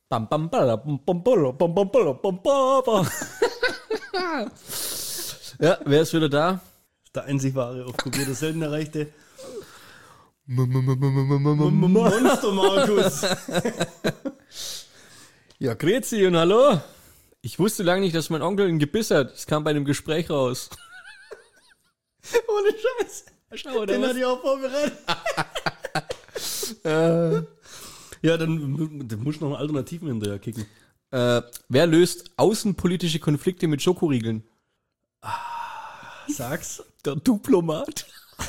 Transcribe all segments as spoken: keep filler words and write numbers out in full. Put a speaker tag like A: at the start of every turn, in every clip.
A: Bam, bam, bam, bam, bam, bam, bam, bam, bam. Ja, wer ist wieder da?
B: Der einzig wahre, auf Computer selten erreichte
A: Monster
B: Markus.
A: Ja, grüezi und hallo. Ich wusste lange nicht, dass mein Onkel ein Gebiss hat. Das kam bei einem Gespräch raus.
B: Ohne Scheiß.
A: Schau,
B: Den hat ich auch vorbereitet.
A: äh,
B: ja, dann, dann musst du noch einen Alternativen hinterher kicken.
A: äh, wer löst außenpolitische Konflikte mit Schokoriegeln?
B: Sag's.
A: Der Diplomat.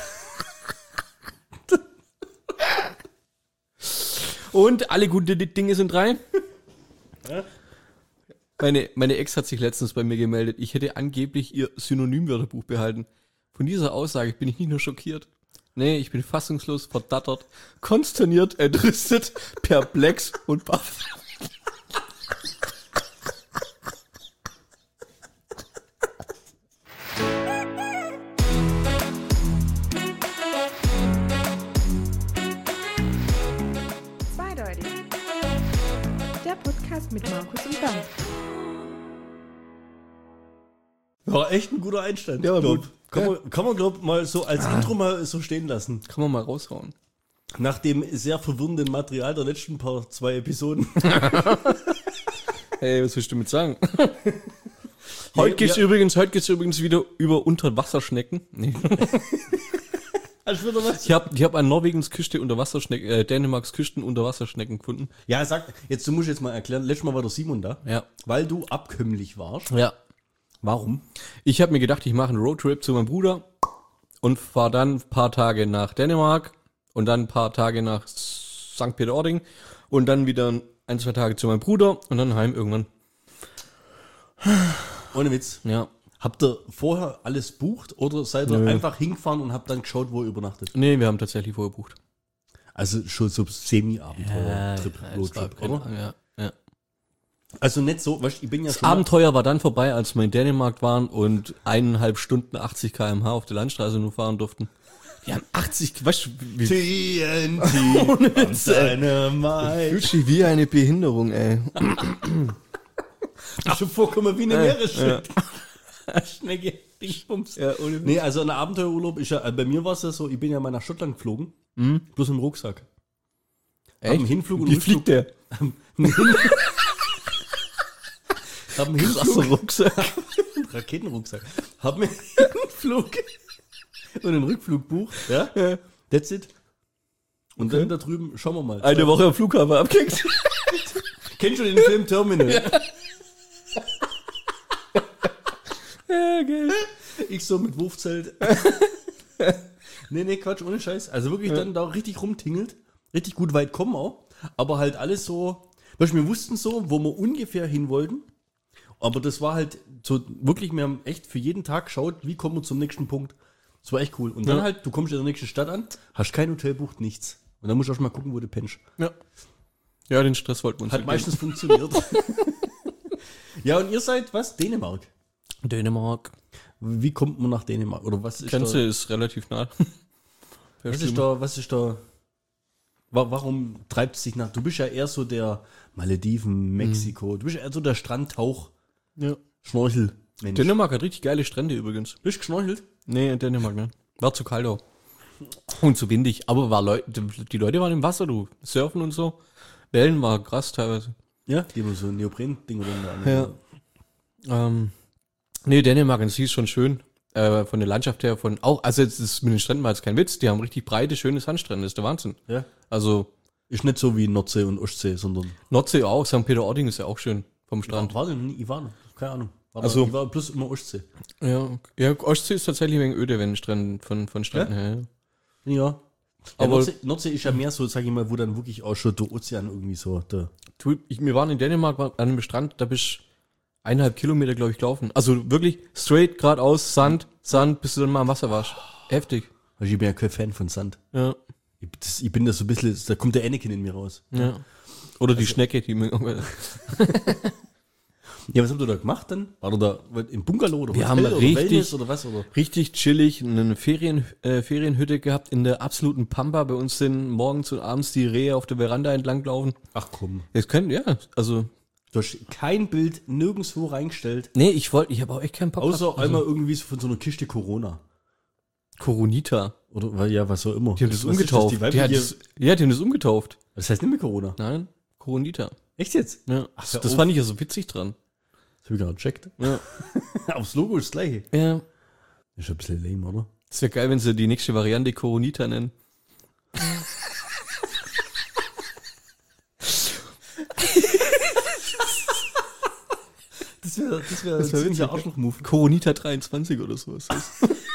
A: Und alle guten Dinge sind drei.
B: Ja?
A: Meine, meine Ex hat sich letztens bei mir gemeldet. Ich hätte angeblich ihr Synonymwörterbuch behalten. Von dieser Aussage bin ich nicht nur schockiert. Nee, ich bin fassungslos, verdattert, konsterniert, entrüstet, perplex und baff.
C: Zweideutig. Der Podcast mit Markus und Bernd.
B: War echt ein guter Einstand.
A: Ja, war
B: glaub.
A: gut.
B: Kann
A: Ja.
B: man, kann man glaub mal so als Intro mal so stehen lassen.
A: Kann man mal raushauen.
B: Nach dem sehr verwirrenden Material der letzten paar zwei Episoden.
A: Hey, was willst du damit sagen? Heute geht's
B: ja.
A: übrigens, heute geht's übrigens wieder über Unterwasserschnecken. Nee.
B: Hast du wieder was?
A: Ich habe ich hab an Norwegens Küste Unterwasserschnecken, äh, Dänemarks Küsten Unterwasserschnecken gefunden.
B: Ja, sag, jetzt du musst jetzt mal erklären. Letztes Mal war der Simon da.
A: Ja.
B: Weil du abkömmlich warst.
A: Ja.
B: Warum?
A: Ich habe mir gedacht, ich mache einen Roadtrip zu meinem Bruder und fahre dann ein paar Tage nach Dänemark und dann ein paar Tage nach Sankt Peter-Ording und dann wieder ein, zwei Tage zu meinem Bruder und dann heim irgendwann.
B: Ohne Witz.
A: Ja.
B: Habt ihr vorher alles bucht oder seid ihr
A: Nö.
B: einfach hingefahren und habt dann geschaut, wo ihr übernachtet?
A: Nee, wir haben tatsächlich vorher gebucht.
B: Also schon so Semi-Abenteuer-Trip, Roadtrip, oder?
A: Ja, ja.
B: Also nicht so, weißt, ich bin ja
A: Das
B: schon mal-
A: Abenteuer war dann vorbei, als wir in Dänemark waren und eineinhalb Stunden achtzig Kilometer pro Stunde auf der Landstraße nur fahren durften. Wir haben achtzig, weißt du, wie
B: T N T und seine Mai.
A: fühlt sich wie eine Behinderung, ey.
B: Schon vorkommen wie eine
A: Ja,
B: Meeresschnitt. Schnecke, Dingsbums.
A: Ja, ohne
B: Nee, also ein Abenteuerurlaub ist ja, bei mir war es ja so, ich bin ja mal nach Schottland geflogen, bloß im Rucksack. Hab einen Hinflug und
A: Wie
B: Rückflug.
A: fliegt der?
B: Hab einen
A: Krasser
B: Hinflug,
A: Rucksack.
B: Raketenrucksack. Hab mir einen Hinflug und einen Rückflug bucht, ja?
A: Ja.
B: That's it. Und
A: Okay.
B: dann da drüben, schauen wir mal.
A: Eine Woche am Flughafen abgekickt.
B: Kennst du den Film Terminal?
A: Ja, geil.
B: Ich so mit Wurfzelt. nee, nee, Quatsch, ohne Scheiß. Also wirklich dann da richtig rumtingelt. Richtig gut weit kommen auch. Aber halt alles so, weißt du, wir wussten so, wo wir ungefähr hin wollten. Aber das war halt so, wirklich, wir haben echt für jeden Tag geschaut, wie kommen wir zum nächsten Punkt. Das war echt cool. Und dann
A: Ja.
B: halt, du kommst in der nächsten Stadt an, hast kein Hotel, bucht nichts. Und dann musst du auch schon mal gucken, wo du pennst.
A: Ja. Ja, den Stress wollten wir uns
B: Hat
A: nicht
B: meistens funktioniert. ja, und ihr seid, was? Dänemark.
A: geben. Dänemark.
B: Wie kommt man nach Dänemark? Oder was ist
A: Grenze
B: da?
A: ist relativ nah.
B: Was ist da, was ist da, wa- warum treibt es dich nach? Du bist ja eher so der Malediven, Mexiko, du bist ja eher so der Strandtauch,
A: Ja.
B: Schnorchel, Mensch.
A: Dänemark hat richtig geile Strände übrigens.
B: Bist du geschnorchelt?
A: Nee, in Dänemark, ne? War zu kalt auch. Und zu windig. Aber war Leu die Leute waren im Wasser, du. Surfen und so. Wellen war krass teilweise.
B: Ja, die haben so ein Neopren-Ding oder
A: Ja. Ähm, nee, Dänemark an sich ist schon schön. Äh, von der Landschaft her, von auch, also jetzt ist mit den Stränden war jetzt kein Witz, die haben richtig breite, schöne Sandstrände, das ist der Wahnsinn.
B: ja.
A: Also
B: Ist nicht so wie Nordsee und Ostsee, sondern.
A: Nordsee auch, Sankt Peter-Ording ist ja auch schön vom Strand.
B: War denn nie? Ich war noch, keine Ahnung. War
A: Also-
B: da, ich war plus immer Ostsee.
A: Ja, ja, Ostsee ist tatsächlich ein wenig öde, wenn Strand von, von Stränden her. Ja.
B: Ja. Aber
A: Aber-
B: Nordsee, Nordsee ist ja mehr so, sag ich mal, wo dann wirklich auch schon der Ozean irgendwie so, der,
A: Du, ich, wir waren in Dänemark war, an einem Strand, da bist eineinhalb Kilometer, glaube ich, gelaufen. Also wirklich straight, geradeaus, Sand, Sand, bis du dann mal am Wasser warst. Heftig.
B: also ich bin ja kein Fan von Sand.
A: Ja,
B: Ich, das, ich bin da so ein bisschen, da kommt der Anakin in mir raus.
A: ja. Oder die Schnecke, die mir.
B: Ja, was habt ihr da gemacht dann? War da im Bungalow oder
A: Wir
B: Hotel
A: haben
B: oder
A: richtig-
B: Wellness oder was? Oder?
A: Richtig chillig, eine Ferien, äh, Ferienhütte gehabt in der absoluten Pampa. Bei uns sind morgens und abends die Rehe auf der Veranda entlanglaufen.
B: Ach komm.
A: Das können, ja, also,
B: Du hast kein Bild nirgendwo reingestellt,
A: nee, ich wollte, ich habe auch echt keinen Bock
B: außer
A: gehabt.
B: einmal irgendwie so von so einer Kiste Corona.
A: Coronita.
B: Oder weil ja, was auch immer.
A: Die haben das
B: Was ist
A: umgetauft.
B: Die
A: die
B: weibliche,
A: hat das, ja, die haben das umgetauft.
B: das heißt nicht mehr Corona.
A: Nein, Coronita.
B: Echt jetzt?
A: Ja,
B: Ach, hör
A: das
B: auf.
A: fand ich ja so witzig dran.
B: Das hab ich gar nicht gecheckt.
A: Ja.
B: Aufs Logo ist das gleiche.
A: Ja.
B: Ist schon ein bisschen lame, oder?
A: Das wäre geil, wenn sie die nächste Variante Coronita nennen.
B: Das wäre das wär,
A: Das wär
B: ein
A: witzig,
B: ziemlicher Arschloch-Move.
A: Coronita dreiundzwanzig oder so ist das.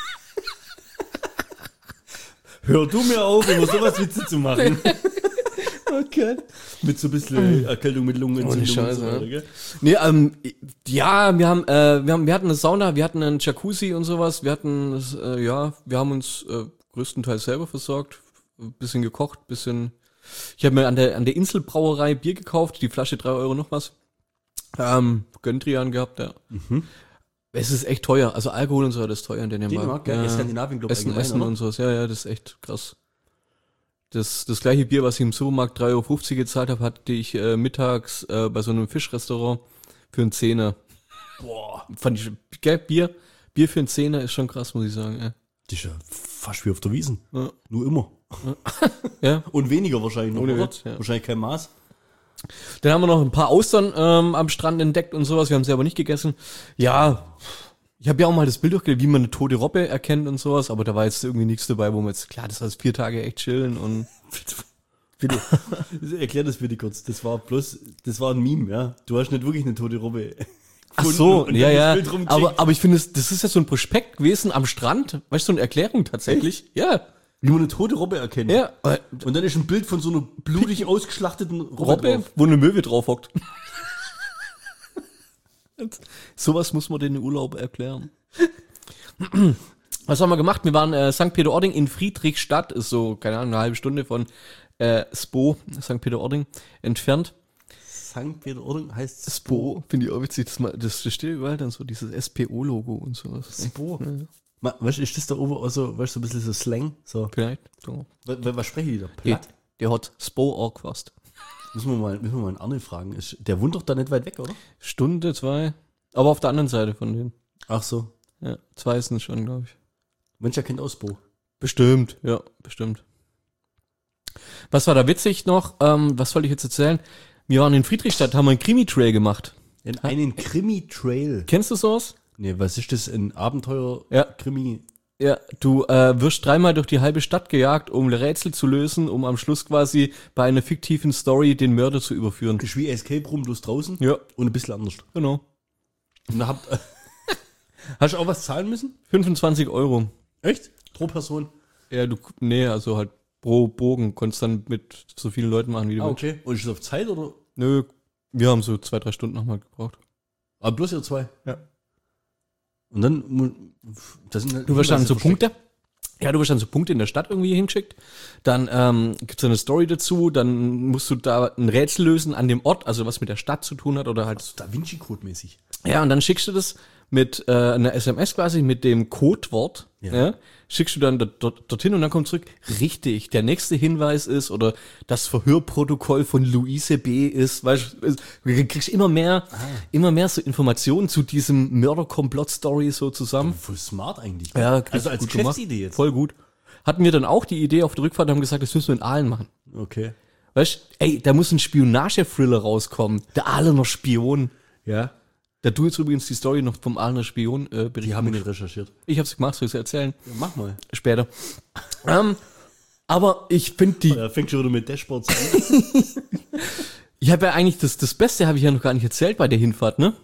B: Hör du mir auf, immer sowas Witze zu machen.
A: Okay.
B: Mit so ein bisschen Erkältung mit Lungenentzündung
A: Ohne Scheiße,
B: und so weiter,
A: ja.
B: gell?
A: Nee, ähm, ja, wir haben, äh, wir haben, wir hatten eine Sauna, wir hatten einen Jacuzzi und sowas, wir hatten, äh, ja, wir haben uns äh, größtenteils selber versorgt, ein bisschen gekocht, bisschen, ich habe mir an der, an der Inselbrauerei Bier gekauft, die Flasche drei Euro noch was, ähm, Göndrian gehabt, ja. Es ist echt teuer, also Alkohol und so, das ist teuer in Dänemark.
B: Dänemark, gell? Ja, Skandinavien, glaub ich,
A: Essen,
B: allgemein,
A: Essen
B: oder?
A: und sowas, ja, ja, das ist echt krass. Das, das gleiche Bier, was ich im Supermarkt drei Euro fünfzig gezahlt habe, hatte ich äh, mittags äh, bei so einem Fischrestaurant für einen Zehner.
B: Boah.
A: Fand ich, gell, Bier, Bier für einen Zehner ist schon krass, muss ich sagen. Ja.
B: Das ist ja fast wie auf der Wiesn.
A: Ja.
B: Nur immer.
A: Ja.
B: Und weniger wahrscheinlich noch,
A: Ohne
B: oder?
A: Witz, ja.
B: Wahrscheinlich kein Maß.
A: Dann haben wir noch ein paar Austern ähm, am Strand entdeckt und sowas. Wir haben sie aber nicht gegessen. Ja, ich habe ja auch mal das Bild durchgelesen, wie man eine tote Robbe erkennt und sowas, aber da war jetzt irgendwie nichts dabei, wo man jetzt, klar, das war jetzt vier Tage echt chillen und
B: Bitte. Erklär das bitte kurz. Das war bloß, das war ein Meme, ja. Du hast nicht wirklich eine tote Robbe.
A: ach
B: gefunden
A: so,
B: und
A: ja,
B: dann das
A: ja,
B: Bild rumgeschickt.
A: aber, aber ich finde, es- das ist ja so ein Prospekt gewesen am Strand, weißt du, so eine Erklärung tatsächlich. Ja,
B: Wie man eine tote Robbe erkennt.
A: ja, äh,
B: Und dann ist ein Bild von so einer blutig ausgeschlachteten Robbe,
A: Robbe,
B: drauf.
A: wo eine Möwe drauf hockt. Sowas muss man den Urlaub erklären. Was haben wir gemacht? Wir waren äh, Sankt Peter-Ording in Friedrichstadt, ist so, keine Ahnung, eine halbe Stunde von äh, Spo, Sankt Peter-Ording, entfernt.
B: Sankt Peter-Ording heißt
A: Spo, finde ich auch witzig, das, mal, das das steht überall dann so, dieses S P O-Logo und sowas.
B: Spo. Ma- Weißt du, ist das da oben auch so, weißt du, so ein bisschen so Slang? So.
A: Vielleicht. So.
B: Was, was sprechen die da? Platt?
A: Der hat Spo auch fast.
B: Müssen wir mal, müssen wir mal einen Arne fragen. Ist, der wohnt doch da nicht weit weg, oder?
A: Stunde, zwei. Aber auf der anderen Seite von denen.
B: Ach so.
A: Ja, zwei sind es schon, glaube ich.
B: Mensch, er kennt aus Spo.
A: Bestimmt, ja, bestimmt. Was war da witzig noch? Ähm, was wollte ich jetzt erzählen? Wir waren in Friedrichstadt, haben einen Krimi-Trail gemacht.
B: In einen Krimi-Trail.
A: Kennst du sowas?
B: Nee, was ist das? Ein Abenteuer?
A: Ja.
B: Krimi?
A: Ja, du äh, wirst dreimal durch die halbe Stadt gejagt, um Rätsel zu lösen, um am Schluss quasi bei einer fiktiven Story den Mörder zu überführen.
B: Ist wie Escape Room, bloß draußen?
A: Ja,
B: Und ein bisschen anders.
A: genau.
B: Und da habt, hast du auch was zahlen müssen?
A: fünfundzwanzig Euro.
B: Echt? Pro Person?
A: Ja, du, nee, also halt pro Bogen, konntest dann mit so vielen Leuten machen, wie du
B: Ah,
A: willst.
B: okay. Und ist das auf Zeit oder?
A: Nö, wir haben so zwei, drei Stunden nochmal gebraucht.
B: Aber bloß ihr zwei?
A: Ja.
B: Und dann, mu- das sind halt
A: Du wirst dann so
B: versteckt.
A: Punkte. Ja, du wirst dann so Punkte in der Stadt irgendwie hingeschickt. Dann ähm, gibt's so eine Story dazu. Dann musst du da ein Rätsel lösen an dem Ort, also was mit der Stadt zu tun hat oder halt.
B: So Da Vinci Code mäßig.
A: Ja, und dann schickst du das mit äh, einer S M S quasi mit dem Codewort. Ja.
B: Ja.
A: Schickst du dann dort, dort, dorthin und dann kommt zurück. Richtig. Der nächste Hinweis ist oder das Verhörprotokoll von Luise B. ist. Weißt du, du kriegst immer mehr, immer mehr so Informationen zu diesem Mörder-Komplott-Story so zusammen.
B: Voll smart eigentlich.
A: Ja,
B: also als
A: gut gemacht.
B: Geschäftsidee jetzt.
A: Voll gut. Hatten wir dann auch die Idee auf der Rückfahrt, haben gesagt, das müssen wir in Aalen machen.
B: Okay.
A: Weißt du, ey, da muss ein Spionage-Thriller rauskommen. Der Aalener Spion.
B: Ja.
A: Da du jetzt übrigens die Story noch vom Aalener Spion äh, berichten.
B: Die haben wir nicht recherchiert.
A: Ich hab's gemacht, soll ich erzählen?
B: Ja, mach mal.
A: Später. ähm, aber ich finde die,
B: Ja, fängt schon wieder mit Dashboards an.
A: ich habe ja eigentlich das, das Beste habe ich ja noch gar nicht erzählt bei der Hinfahrt, ne?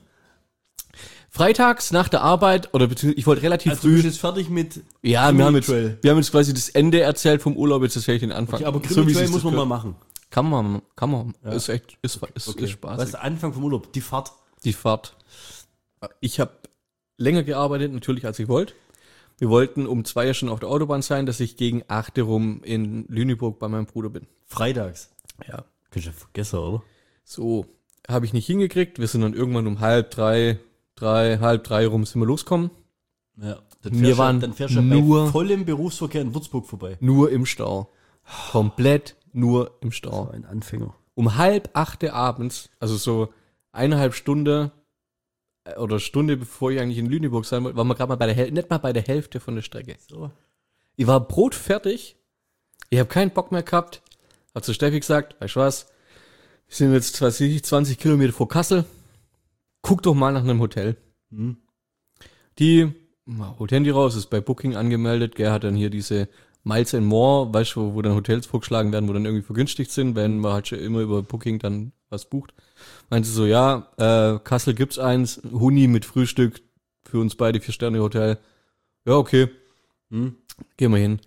A: Freitags nach der Arbeit, oder beziehungsweise ich wollte relativ
B: Also du bist
A: früh.
B: jetzt fertig mit
A: Ja, wir haben, jetzt,
B: Krimi-Trail.
A: wir haben jetzt quasi das Ende erzählt vom Urlaub, jetzt erzähle ich den Anfang.
B: Okay, aber
A: So wie
B: Krimi-Trail
A: sich's
B: muss man
A: das
B: mal
A: gehört.
B: machen.
A: Kann man, kann man. Ist echt, ist, ist,
B: Okay.
A: ist spaßig.
B: Was ist der Anfang vom Urlaub? Die Fahrt.
A: Die Fahrt. Ich habe länger gearbeitet, natürlich als ich wollte. Wir wollten um zwei Uhr schon auf der Autobahn sein, dass ich gegen acht Uhr rum in Lüneburg bei meinem Bruder bin.
B: Freitags.
A: Ja.
B: Kannst du ja vergessen, oder?
A: So. habe ich nicht hingekriegt. Wir sind dann irgendwann um halb drei, drei, halb drei rum sind wir losgekommen.
B: Ja. Dann
A: Wir
B: fährst
A: waren
B: du, dann fährst du
A: nur-
B: bei vollem Berufsverkehr in Würzburg vorbei.
A: Nur im Stau. Komplett nur im Stau.
B: Ein Anfänger.
A: Um halb achte abends, also so eineinhalb Stunde äh, oder Stunde bevor ich eigentlich in Lüneburg sein wollte, waren wir gerade mal bei der Häl- nicht mal bei der Hälfte von der Strecke.
B: So.
A: Ich war brotfertig, ich habe keinen Bock mehr gehabt, hab zu Steffi gesagt, weißt du was, wir sind jetzt weiß ich, zwanzig Kilometer vor Kassel, guck doch mal nach einem Hotel.
B: Hm.
A: Die holt Handy raus, ist bei Booking angemeldet, gell, hat dann hier diese Miles and More, weißt du, wo, wo dann Hotels vorgeschlagen werden, wo dann irgendwie vergünstigt sind, wenn man halt schon immer über Booking dann was bucht. Meinte so, ja, äh, Kassel gibt's eins, Huni mit Frühstück, für uns beide vier Sterne Hotel. Ja, okay,
B: Hm.
A: gehen wir hin.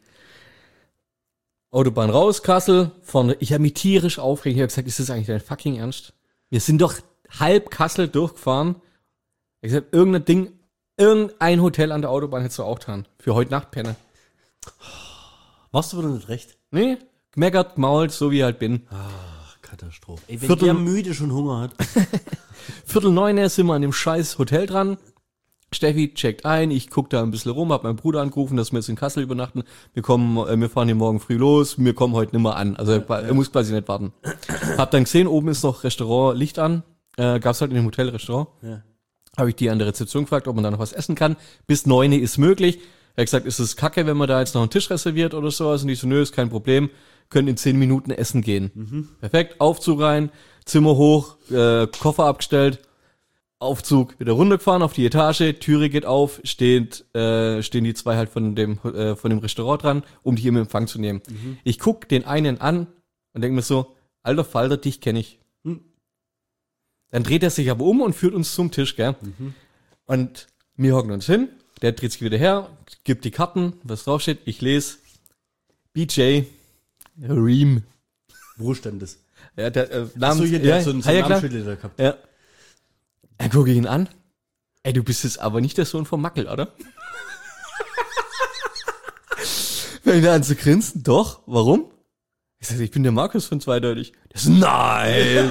A: Autobahn raus, Kassel, vorne, ich habe mich tierisch aufgeregt, ich habe gesagt, ist das eigentlich dein fucking Ernst? Wir sind doch halb Kassel durchgefahren. Ich habe gesagt, irgendein Ding, irgendein Hotel an der Autobahn hättest du auch getan. Für heute Nacht penne.
B: Warst du wieder nicht recht?
A: Nee, gemeckert, gemault, so wie ich halt bin.
B: Ach, Katastrophe. Ey, wenn
A: Viertel-
B: der müde schon Hunger hat.
A: Viertel neun sind wir an dem scheiß Hotel dran. Steffi checkt ein, ich guck da ein bisschen rum, hab meinen Bruder angerufen, dass wir jetzt in Kassel übernachten. Wir kommen, äh, wir fahren hier morgen früh los, wir kommen heute nicht mehr an. Also er, er muss quasi nicht warten. Hab dann gesehen, oben ist noch Restaurant Licht an. Äh, gab's halt in dem Hotel Restaurant.
B: Ja.
A: Habe ich die an der Rezeption gefragt, ob man da noch was essen kann. Bis neun ist möglich. Er hat gesagt, ist es kacke, wenn man da jetzt noch einen Tisch reserviert oder sowas? Und ich so, nö, ist kein Problem. Können in zehn Minuten essen gehen.
B: Mhm.
A: Perfekt, Aufzug rein, Zimmer hoch, äh, Koffer abgestellt, Aufzug wieder runtergefahren auf die Etage, Türe geht auf, steht, äh, stehen die zwei halt von dem, äh, von dem Restaurant dran, um die im Empfang zu nehmen.
B: Mhm.
A: Ich guck den einen an und denke mir so, alter Falter, dich kenne ich.
B: Hm.
A: Dann dreht er sich aber um und führt uns zum Tisch, gell?
B: Mhm.
A: Und wir hocken uns hin, der dreht sich wieder her, gibt die Karten, was draufsteht, ich lese B J Ream.
B: Wo stand das?
A: Ja, der äh,
B: Ach
A: Namens,
B: so, hier, der
A: ja,
B: hat so einen, so
A: ah,
B: einen
A: ja, klar.
B: Namensschild da gehabt.
A: Ja. Dann gucke ich ihn an. Ey, du bist jetzt aber nicht der Sohn vom Mackel, oder? Fängt er an zu grinsen. Doch, warum? Ich sag, ich bin der Markus von Zweideutig. Der so, nein!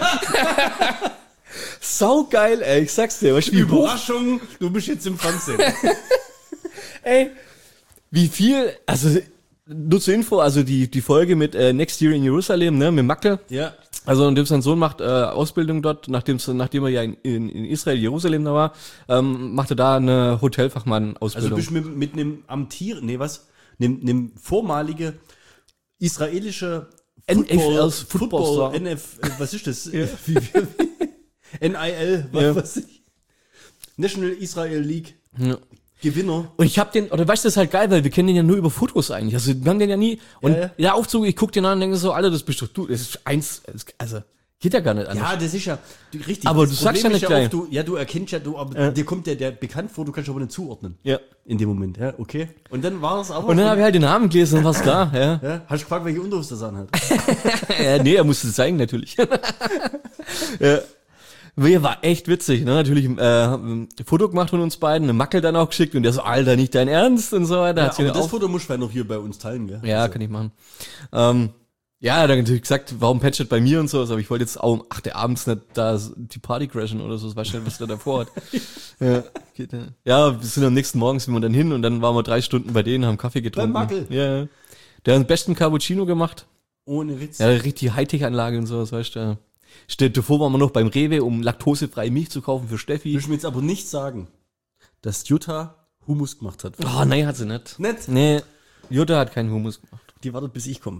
A: Saugeil, ey, ich sag's dir. Weißt du, wie hoch,
B: Überraschung, du bist jetzt im Fernsehen.
A: ey, wie viel, also, nur zur Info, also die, die Folge mit äh, Next Year in Jerusalem, ne, mit Mackel.
B: Ja.
A: Also und dem sein Sohn macht äh, Ausbildung dort, nachdem nachdem er ja in, in, in Israel, Jerusalem da war, ähm, macht er da eine
B: Also
A: Hotelfachmann-Ausbildung.
B: bist du mit, mit einem amtieren, nee, was? Nem, nem vormalige israelische
A: N F L
B: Football,
A: Football,
B: N F, äh, was ist das? Wie, wie, wie, N I L, was
A: Ja.
B: weiß ich. National Israel League
A: Ja.
B: Gewinner.
A: Und ich hab den, oder weißt du, das ist halt geil, weil wir kennen den ja nur über Fotos eigentlich. Also wir haben den ja nie. Und
B: Ja, ja.
A: der Aufzug, ich guck den an und denke so, Alter, das bist doch du. Das ist eins, das- also geht ja gar nicht anders.
B: Ja, das ist ja du, richtig.
A: Aber
B: das
A: du sagst ja
B: Problem
A: nicht
B: ist
A: gleich.
B: oft, du, ja, du erkennst ja, du, aber
A: Ja.
B: dir kommt der, der bekannt vor, du kannst aber nicht zuordnen.
A: Ja.
B: In dem Moment, ja, okay. Und dann war es aber.
A: Und dann habe ich halt den Namen gelesen und war's klar, ja.
B: ja, hast du gefragt, welche Unterhose das anhat?
A: ja. Nee, er musste es zeigen, natürlich. ja. Wir war echt witzig, ne? Natürlich äh, ein Foto gemacht von uns beiden, eine Mackel dann auch geschickt und der so, Alter, nicht dein Ernst und so weiter.
B: Ja,
A: Hat sich
B: aber
A: dann
B: das
A: auch-
B: Foto musst du ja noch hier bei uns teilen, gell?
A: Ja,
B: Also,
A: kann ich machen. Ähm, ja, er hat dann natürlich gesagt, warum patchet bei mir und so, aber ich wollte jetzt auch um acht Uhr abends nicht da die Party crashen oder so, das weiß nicht, was der davor hat. ja, geht, ja. ja, wir sind am nächsten Morgen sind wir dann hin und dann waren wir drei Stunden bei denen, haben Kaffee getrunken.
B: Mackel.
A: Ja, ja. Der hat den besten Cappuccino gemacht.
B: Ohne Witz.
A: Ja, richtig Hightech-Anlage und so, das weißt du. Stellt davor waren wir noch beim Rewe, um laktosefreie Milch zu kaufen für Steffi.
B: Ich will jetzt aber nicht sagen, dass Jutta Hummus gemacht hat.
A: Oh, nein, hat sie nicht.
B: Nicht?
A: Nee, Jutta hat keinen Hummus gemacht.
B: Die wartet, bis ich komme.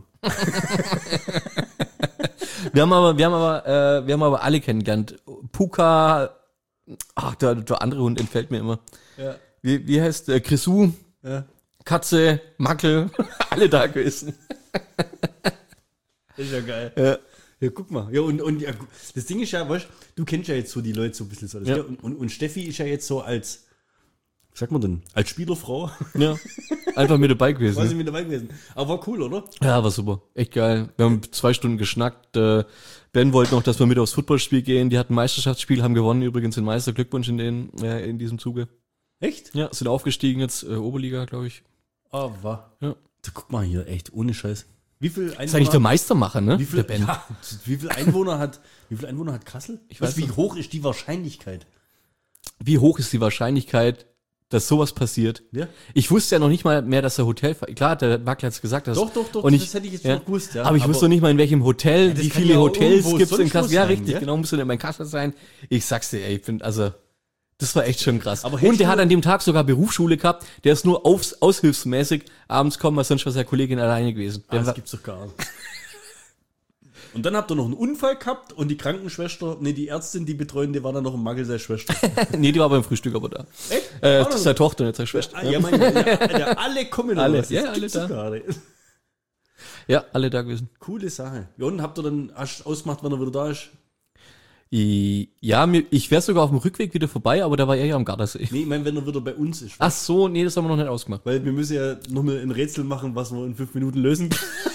A: Wir haben aber, wir haben aber, äh, wir haben aber alle kennengelernt. Puka, ach, der, der andere Hund entfällt mir immer.
B: Ja.
A: Wie, wie heißt der? Grisou,
B: Ja.
A: Katze, Mackel, alle da gewesen.
B: Ist ja geil.
A: Ja.
B: Ja, guck mal. Ja, und, und ja, das Ding ist ja, weißt du, kennst ja jetzt so die Leute so ein bisschen so. Das,
A: Ja.
B: ja. und, und, und Steffi ist ja jetzt so als, was sagt man denn, als Spielerfrau,
A: ja. Einfach mit dabei
B: weiß
A: gewesen.
B: ich mit dabei gewesen. Aber war cool, oder?
A: Ja, war super. Echt geil. Wir haben zwei Stunden geschnackt. Äh, Ben wollte noch, dass wir mit aufs Footballspiel gehen. Die hatten ein Meisterschaftsspiel, haben gewonnen. Übrigens den Meister. Glückwunsch in, den, äh, in diesem Zuge.
B: Echt?
A: Ja, sind aufgestiegen jetzt, äh, Oberliga, glaube ich.
B: Ah, war.
A: Ja.
B: Da, guck mal hier, echt, ohne Scheiß. Wie viel
A: Das ist eigentlich der Meistermacher, ne?
B: Wie viel,
A: der Ben.
B: ja, wie viel Einwohner hat, wie viel Einwohner hat Kassel?
A: Ich
B: Weißt
A: weiß
B: du, wie
A: nicht.
B: hoch ist die Wahrscheinlichkeit?
A: Wie hoch ist die Wahrscheinlichkeit, dass sowas passiert?
B: Ja.
A: Ich wusste ja noch nicht mal mehr, dass der Hotel, klar, der Makler hat es gesagt, dass
B: Doch, doch, doch,
A: und
B: das
A: ich,
B: hätte ich jetzt
A: ja,
B: noch gewusst, ja.
A: Aber ich wusste noch nicht mal, in welchem Hotel,
B: das
A: wie
B: kann
A: viele
B: ja auch
A: Hotels
B: irgendwo
A: gibt's in
B: sonst
A: Kassel.
B: was
A: Ja,
B: sein,
A: richtig,
B: ja?
A: genau, muss in mein Kassel sein. Ich sag's dir, ey, ich finde, also, das war echt schon krass.
B: Aber
A: Und
B: hättest
A: der
B: du-
A: hat an dem Tag sogar Berufsschule gehabt, der ist nur aufs, aushilfsmäßig abends kommen, weil sonst war seine Kollegin alleine gewesen.
B: Ah,
A: Der
B: das
A: war,
B: gibt's doch gar nicht. Und dann habt ihr noch einen Unfall gehabt und die Krankenschwester, nee, die Ärztin, die Betreuende, war dann noch im Mangel seiner Schwester.
A: nee, die war beim Frühstück aber da.
B: Echt?
A: Äh,
B: Auch
A: das
B: noch?
A: ist seine Tochter, nicht seine Schwester.
B: Ah, ja, mein, ja, ja, alle kommen
A: Alle,
B: noch was. Das
A: ja, alle
B: gibt's
A: da.
B: doch gar nicht.
A: Ja, alle da gewesen.
B: Coole Sache. Ja, und habt ihr dann hast ausgemacht, wann er wieder da ist?
A: I- Ja, mir, ich wäre sogar auf dem Rückweg wieder vorbei, aber da war er ja am Gardasee.
B: Nee, ich meine, wenn er wieder bei uns ist.
A: Ach so, nee, das haben wir noch nicht ausgemacht.
B: Weil wir müssen ja noch mal ein Rätsel machen, was wir in fünf Minuten lösen.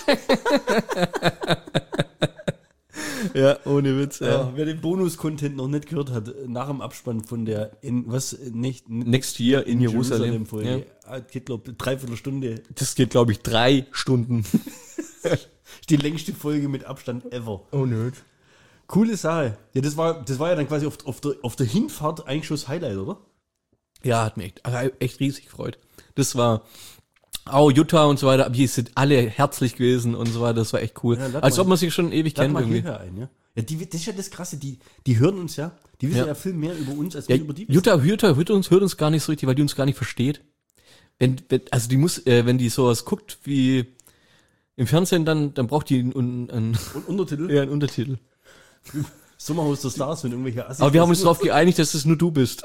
A: Ja, ohne Witz.
B: Ja, wer den Bonus-Content noch nicht gehört hat, nach dem Abspann von der in was nicht
A: Next Year in, Jerusalem.
B: Folge.
A: Ja.
B: Ja. Geht glaube dreiviertel Stunde.
A: Das geht, glaube ich, drei Stunden.
B: Die längste Folge mit Abstand ever.
A: Oh, nö.
B: Coole Sache. Ja, das war das war ja dann quasi auf, auf, der, auf der Hinfahrt eigentlich schon das Highlight, oder?
A: Ja, hat mich echt, also echt riesig gefreut. Das war auch Jutta und so weiter, aber die sind alle herzlich gewesen und so weiter. Das war echt cool.
B: Ja, lad
A: Als
B: mal-
A: ob man sich schon ewig
B: Lad
A: kennt
B: mal
A: irgendwie.
B: hierher ein, ja. Ja, die, das ist ja das Krasse, die, die hören uns ja, die wissen ja,
A: Ja.
B: viel mehr über uns, als
A: Ja,
B: wir über die wissen.
A: Jutta, Jutta hört uns, hört uns gar nicht so richtig, weil die uns gar nicht versteht. Wenn, wenn, also die muss, äh, wenn die sowas guckt wie im Fernsehen, dann, dann braucht die einen, einen, einen,
B: Und Untertitel?
A: ja, einen Untertitel.
B: Sommerhaus der Stars, wenn irgendwelche Assis
A: Aber wir haben uns
B: das-
A: darauf geeinigt, dass es nur du bist.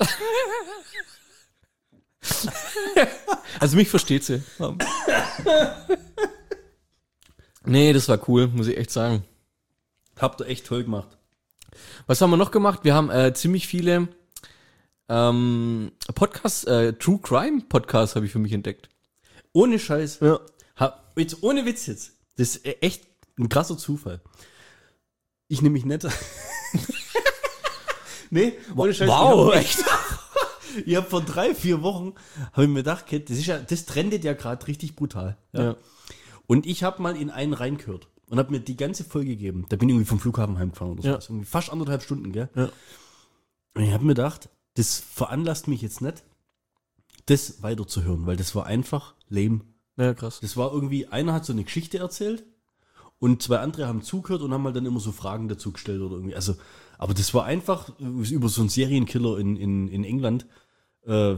A: Also mich versteht sie. Nee, das war cool, muss ich echt sagen.
B: Habt ihr echt toll gemacht.
A: Was haben wir noch gemacht? Wir haben äh, ziemlich viele ähm, Podcasts, äh, True Crime Podcasts habe ich für mich entdeckt.
B: Ohne Scheiß.
A: Ja.
B: Ha, jetzt, ohne Witz jetzt. Das ist echt ein krasser Zufall. Ich nehme mich nicht. Nee, ohne Scheiß.
A: Wow,
B: ich hab,
A: echt?
B: Ich habe vor drei, vier Wochen, habe ich mir gedacht, Kid, das ist ja, das trendet ja gerade richtig brutal. Ja.
A: Ja.
B: Und ich habe mal in einen reingehört und habe mir die ganze Folge gegeben. Da bin ich irgendwie vom Flughafen heimgefahren oder so.
A: Ja.
B: Das ist irgendwie fast anderthalb Stunden, gell?
A: Ja.
B: Und ich habe mir gedacht, das veranlasst mich jetzt nicht, das weiterzuhören, weil das war einfach lame.
A: Ja, krass.
B: Das war irgendwie, einer hat so eine Geschichte erzählt und zwei andere haben zugehört und haben halt dann immer so Fragen dazu gestellt oder irgendwie. Also, aber das war einfach äh, über so einen Serienkiller in, in, in England. Äh,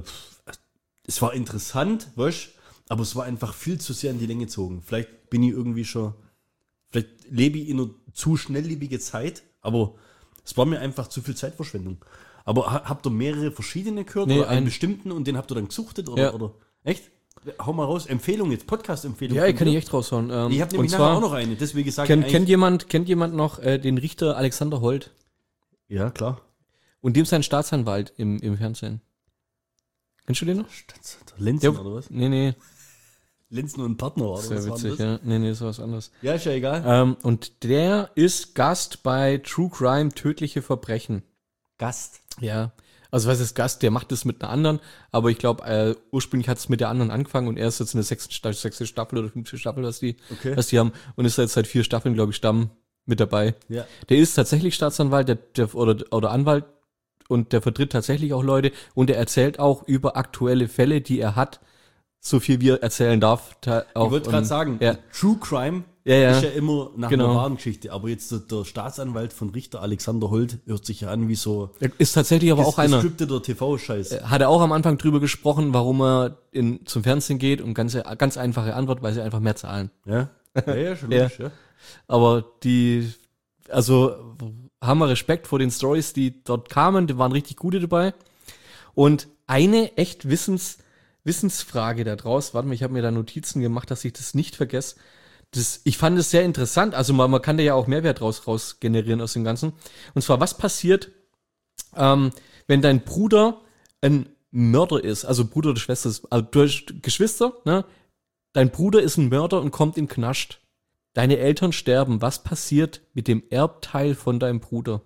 B: es war interessant, weißt, aber es war einfach viel zu sehr in die Länge gezogen. Vielleicht bin ich irgendwie schon, vielleicht lebe ich in einer zu schnelllebigen Zeit, aber es war mir einfach zu viel Zeitverschwendung. Aber ha- habt ihr mehrere verschiedene gehört
A: Nee,
B: oder einen
A: einen.
B: bestimmten und den habt ihr dann gesuchtet oder,
A: Ja.
B: oder? Echt? Hau mal raus, Empfehlung jetzt, Podcast-Empfehlung.
A: Ja, ich
B: von
A: kann
B: dir.
A: ich echt raushauen. Ähm,
B: Ich habe
A: und
B: nämlich nachher
A: zwar,
B: auch noch eine, deswegen sage
A: kennt,
B: ich
A: kennt
B: eigentlich-
A: jemand, kennt jemand noch äh, den Richter Alexander Holt?
B: Ja, klar.
A: Und dem sein Staatsanwalt im, im Fernsehen. Kennst du den noch?
B: Lenzen
A: Ja.
B: oder was?
A: Nee, nee.
B: Lenzen und Partner oder
A: Sehr
B: was war denn
A: witzig,
B: das?
A: ja. Nee, nee, ist was anderes.
B: Ja, ist ja egal.
A: Ähm, und der ist Gast bei True Crime Tödliche Verbrechen.
B: Gast.
A: Ja. Also was ist Gast? Der macht das mit einer anderen, aber ich glaube, äh, ursprünglich hat es mit der anderen angefangen und er ist jetzt in der sechsten, Sta- sechste Staffel oder fünfte Staffel, was die,
B: Okay.
A: was die haben und ist jetzt seit vier Staffeln, glaube ich, Stamm mit dabei.
B: Ja.
A: Der ist tatsächlich Staatsanwalt der, der, oder, oder Anwalt und der vertritt tatsächlich auch Leute und er erzählt auch über aktuelle Fälle, die er hat, so viel wie er erzählen darf. ta- Auch,
B: Ich wollte gerade
A: und-
B: sagen,
A: ja.
B: True Crime
A: Ja, ja.
B: ist ja immer nach
A: Genau.
B: einer wahren Geschichte, aber jetzt der, der Staatsanwalt von Richter Alexander Holt hört sich ja an wie so
A: Er ist tatsächlich aber auch einer.
B: gescripteter T V-Scheiß.
A: Hat er auch am Anfang drüber gesprochen, warum er in, zum Fernsehen geht und ganz, ganz einfache Antwort, weil sie einfach mehr zahlen.
B: Ja? Ja, ja, schon
A: Ja.
B: logisch, ja.
A: Aber die, also haben wir Respekt vor den Stories, die dort kamen, die waren richtig gute dabei. Und eine echt Wissens, Wissensfrage da draus, warte mal, ich habe mir da Notizen gemacht, dass ich das nicht vergesse. Das, ich fand es sehr interessant, also man, man kann da ja auch Mehrwert raus, raus generieren aus dem Ganzen. Und zwar, was passiert, ähm, wenn dein Bruder ein Mörder ist, also Bruder oder Schwester ist, also du hast Geschwister, ne? Dein Bruder ist ein Mörder und kommt in Knast. Deine Eltern sterben. Was passiert mit dem Erbteil von deinem Bruder?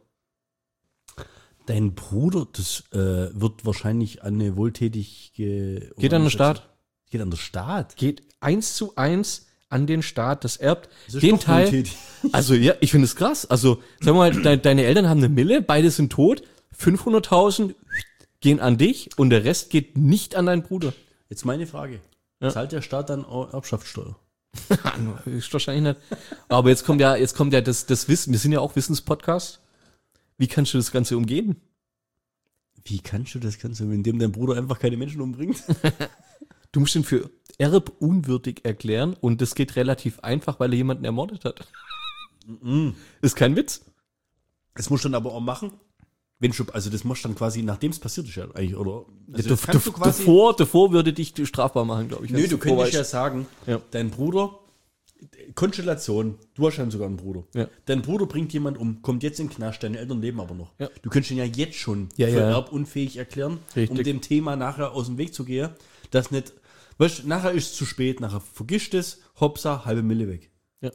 B: Dein Bruder, das äh, wird wahrscheinlich an eine wohltätige...
A: Geht an den Staat?
B: Geht an den Staat?
A: Geht eins zu eins an den Staat, das erbt
B: Das ist
A: den
B: doch
A: Teil.
B: wohltätig.
A: Also ja, ich finde es krass. Also sag mal, de, deine Eltern haben eine Mille, beide sind tot, fünfhunderttausend gehen an dich und der Rest geht nicht an deinen Bruder.
B: Jetzt meine Frage.
A: Ja.
B: Zahlt der Staat dann auch Erbschaftssteuer?
A: Ist wahrscheinlich nicht. Aber jetzt kommt ja, jetzt kommt ja das, das Wissen. Wir sind ja auch Wissenspodcast. Wie kannst du das Ganze umgehen?
B: Wie kannst du das Ganze, indem dein Bruder einfach keine Menschen umbringt?
A: Du musst ihn für erbunwürdig erklären und das geht relativ einfach, weil er jemanden ermordet hat.
B: Mhm.
A: Ist kein Witz.
B: Das musst du dann aber auch machen. Wenn schon, also das musst du dann quasi, nachdem es passiert ist, ja eigentlich, oder? Also
A: Du-
B: das kannst
A: du-
B: du quasi,
A: davor, davor würde dich strafbar machen, glaube ich.
B: nö,
A: wenn's
B: du
A: davor
B: könntest ja
A: weißt.
B: sagen,
A: Ja.
B: dein Bruder, Konstellation, du hast ja sogar einen Bruder.
A: Ja.
B: Dein Bruder bringt jemand um, kommt jetzt in den Knast, deine Eltern leben aber noch.
A: Ja.
B: Du könntest ihn ja jetzt schon
A: Ja,
B: für
A: ja.
B: erbunfähig erklären,
A: Richtig.
B: um dem Thema nachher aus dem Weg zu gehen, dass nicht, weißt du, nachher ist es zu spät, nachher vergisst es, hopsa, halbe Mille weg.
A: Ja.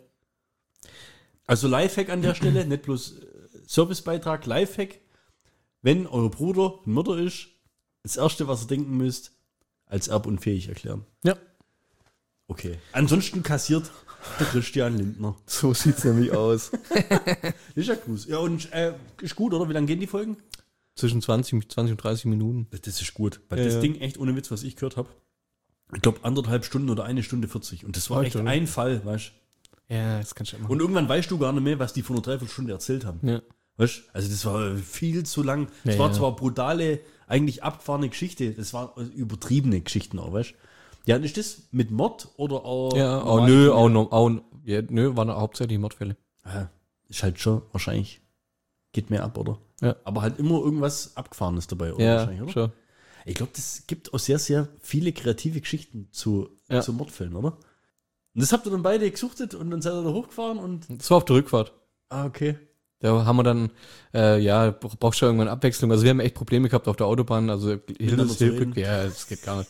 B: Also Lifehack an der Stelle, nicht bloß äh, Servicebeitrag, Lifehack. Wenn euer Bruder ein Mörder ist, das Erste, was ihr denken müsst, als erbunfähig erklären.
A: Ja.
B: Okay. Ansonsten kassiert der Christian Lindner.
A: So sieht's nämlich aus.
B: Ist ja gut. Ja, und äh, ist gut, oder? Wie lange gehen die Folgen?
A: Zwischen zwanzig, zwanzig und dreißig Minuten.
B: Das, das ist gut. Weil
A: Ja,
B: das
A: ja.
B: Ding echt ohne Witz, was ich gehört habe, ich glaube anderthalb Stunden oder eine Stunde vierzig. Und das war echt
A: Alter.
B: ein Fall, weißt du?
A: Ja, das kannst du ja machen.
B: Und irgendwann weißt du gar nicht mehr, was die vor einer Dreiviertelstunde erzählt haben.
A: Ja.
B: Weißt du? Also das war viel zu lang. Es
A: Ja,
B: war
A: ja.
B: zwar brutale, eigentlich abgefahrene Geschichte, das waren übertriebene Geschichten auch, weißt du? Ja, und ist das mit Mord oder auch...
A: Ja, oh,
B: normal-
A: nö, auch, noch- auch, ja, nö, waren hauptsächlich Mordfälle.
B: Ja, ist halt schon wahrscheinlich, geht mehr ab, oder?
A: Ja.
B: Aber halt immer irgendwas Abgefahrenes dabei, oder?
A: Ja,
B: Wahrscheinlich, oder?
A: schon.
B: Ich glaube, das gibt auch sehr, sehr viele kreative Geschichten zu,
A: Ja.
B: zu Mordfällen, oder? Und das habt ihr dann beide gesuchtet und dann seid ihr da hochgefahren und...
A: Das war auf der Rückfahrt.
B: Ah, okay.
A: Da haben wir dann, äh, ja, brauchst du irgendwann Abwechslung. Also wir haben echt Probleme gehabt auf der Autobahn. Also
B: Miteinander
A: Hilfe,
B: zu
A: Hilfe,
B: reden.
A: ja, das geht gar nicht.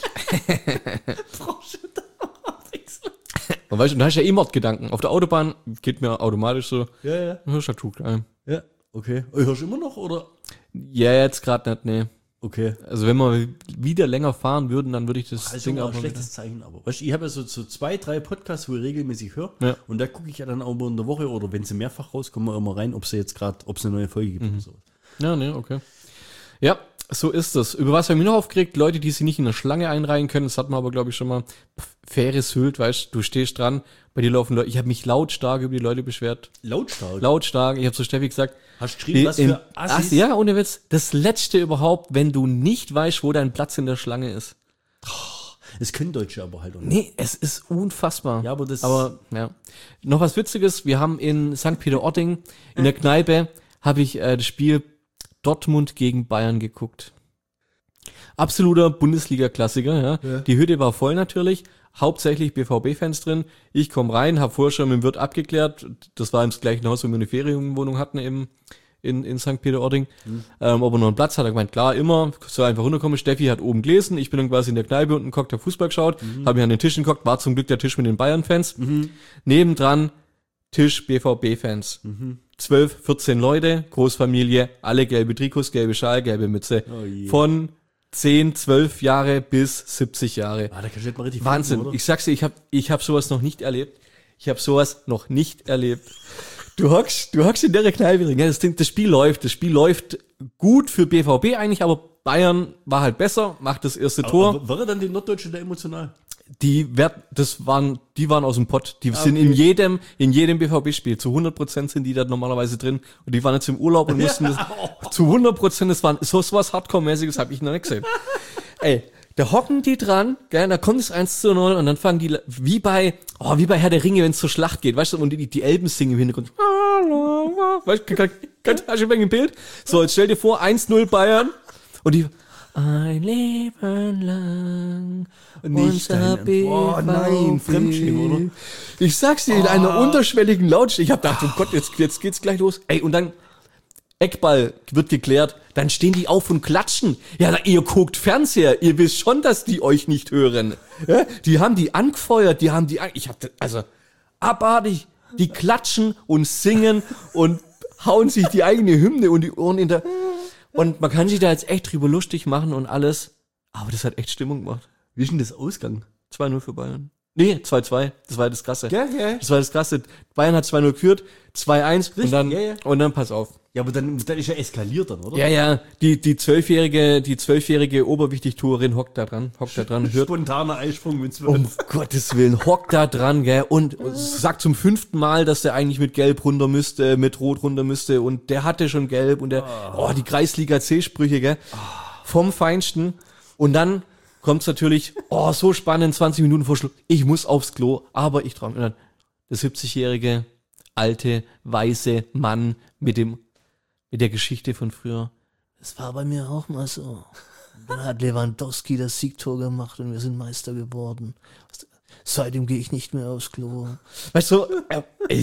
B: Brauchst du da Abwechslung?
A: Und weißt du, da hast du ja eh Mordgedanken. Auf der Autobahn geht mir automatisch so,
B: Ja, ja.
A: hörst du halt klein.
B: Ja, okay. Oh, hörst du immer noch, oder?
A: Ja, jetzt gerade nicht, nee.
B: Okay.
A: Also wenn wir wieder länger fahren würden, dann würde ich das
B: Das ist
A: Ding
B: immer
A: auch
B: ein
A: mal
B: schlechtes Zeichen, aber. Weißt du, ich habe ja so, so zwei, drei Podcasts, wo ich regelmäßig höre.
A: Ja.
B: Und da gucke ich ja dann auch mal in der Woche oder wenn sie mehrfach rauskommen, immer rein, ob sie jetzt gerade, ob es eine neue Folge gibt
A: Mhm.
B: oder so.
A: Ja, nee, okay. Ja, so ist es. Über was haben wir noch aufgeregt? Leute, die sich nicht in eine Schlange einreihen können. Das hatten wir aber, glaube ich, schon mal. Pff, faire Sylt, weißt du, du stehst dran, bei dir laufen Leute. Ich habe mich lautstark über die Leute beschwert.
B: Lautstark.
A: Lautstark. Ich habe zu Steffi gesagt,
B: Hast du geschrieben, was
A: in-
B: für Assis?
A: Assi- ja, ohne Witz. Das Letzte überhaupt, wenn du nicht weißt, wo dein Platz in der Schlange ist.
B: Das können Deutsche aber halt auch nicht.
A: Nee, es ist unfassbar.
B: Ja, aber das-
A: Aber, ja. Noch was Witziges. Wir haben in Sankt Peter-Ording, in der Kneipe, habe ich äh, das Spiel Dortmund gegen Bayern geguckt. Absoluter Bundesliga-Klassiker, ja.
B: Ja.
A: Die Hütte war voll natürlich. Hauptsächlich B V B-Fans drin. Ich komme rein, habe vorher schon mit dem Wirt abgeklärt. Das war im gleichen Haus, wo wir eine Ferienwohnung hatten im, in, in Sankt Peter-Ording.
B: Mhm.
A: Ähm, ob er noch einen Platz hat, er gemeint, klar, immer. Soll einfach runterkommen. Steffi hat oben gelesen. Ich bin dann quasi in der Kneipe unten geguckt, hab Fußball geschaut.
B: Mhm.
A: Habe mich an den Tisch geguckt. War zum Glück der Tisch mit den Bayern-Fans. Nebendran Tisch B V B-Fans.
B: Mhm.
A: zwölf, vierzehn Leute, Großfamilie, alle gelbe Trikots, gelbe Schal, gelbe Mütze.
B: Oh je.
A: Von zehn, zwölf Jahre bis siebzig Jahre.
B: Ah, da kannst du nicht mal richtig
A: Wahnsinn.
B: finden, oder?
A: Ich sag's dir, ich habe ich hab sowas noch nicht erlebt. Ich habe sowas noch nicht erlebt. Du hockst, du hockst in der Kneipe drin. Ja, das, Ding, das Spiel läuft. Das Spiel läuft gut für B V B eigentlich, aber Bayern war halt besser, macht das erste Tor.
B: Aber wäre dann die Norddeutsche da emotional?
A: Die werd, das waren, die waren aus dem Pott. Die sind in jedem, in jedem B V B-Spiel. Zu hundert Prozent sind die da normalerweise drin. Und die waren jetzt im Urlaub und mussten das, zu hundert Prozent, das waren, so was Hardcore-mäßiges habe ich noch nicht gesehen. Ey, da hocken die dran, gell, da kommt es eins zu null und dann fangen die, wie bei, oh, wie bei Herr der Ringe, wenn es zur Schlacht geht, weißt du, und die, die Elben singen im Hintergrund. Weißt du, kein, kein Taschenbank im Bild. So, jetzt stell dir vor, eins null Bayern und die, ein Leben lang.
B: Nicht
A: unser
B: dein-
A: B V B.
B: Boah, nein, Fremdschämen, oder?
A: Ich sag's dir, in einer unterschwelligen Lautstärke. Ich hab gedacht, oh Gott, jetzt, jetzt geht's gleich los. Ey, und dann Eckball wird geklärt, dann stehen die auf und klatschen. Ja, da, ihr guckt Fernseher, ihr wisst schon, dass die euch nicht hören. Ja, die haben die angefeuert, die haben die, an ich hab, das- also, abartig, die klatschen und singen und hauen sich die eigene Hymne und die Ohren in der, und man kann sich da jetzt echt drüber lustig machen und alles, aber das hat echt Stimmung gemacht.
B: Wie ist denn das Ausgang?
A: zwei null für Bayern. Nee, zwei zwei. Das war das Krasse.
B: Ja, ja.
A: Das war das Krasse. Bayern hat zwei null geführt, zwei eins und dann,
B: ja, ja.
A: und dann pass auf.
B: Ja, aber dann, dann ist ja eskaliert dann, oder?
A: Ja, ja, die, die zwölfjährige, die zwölfjährige Oberwichtigtuerin hockt da dran, hockt da dran, hört,
B: Spontaner Eisprung mit zwölf.
A: um Gottes Willen, hockt da dran, gell, und, und sagt zum fünften Mal, dass der eigentlich mit Gelb runter müsste, mit Rot runter müsste, und der hatte schon Gelb, und der, oh, die Kreisliga C-Sprüche, gell, vom Feinsten, und dann kommt's natürlich, oh, so spannend, zwanzig Minuten vor Schluss, ich muss aufs Klo, aber ich trau mich. Und dann der siebzigjährige, alte, weiße Mann mit dem, mit der Geschichte von früher. Das war bei mir auch mal so. Dann hat Lewandowski das Siegtor gemacht und wir sind Meister geworden. Seitdem gehe ich nicht mehr aufs Klo. Weißt du, äh, ey,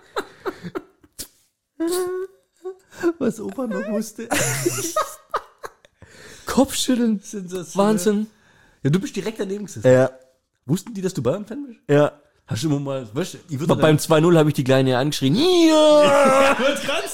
B: Was Opa noch wusste.
A: Kopfschütteln,
B: Sensationell.
A: Wahnsinn.
B: Ja, du bist direkt daneben gesessen.
A: Ja,
B: Wussten die, dass du Bayern-Fan bist?
A: ja.
B: Hast du immer mal, weißt du, ich würde
A: Aber beim zwei null habe ich die Kleine angeschrien. Ja!
B: Ich wollte gerade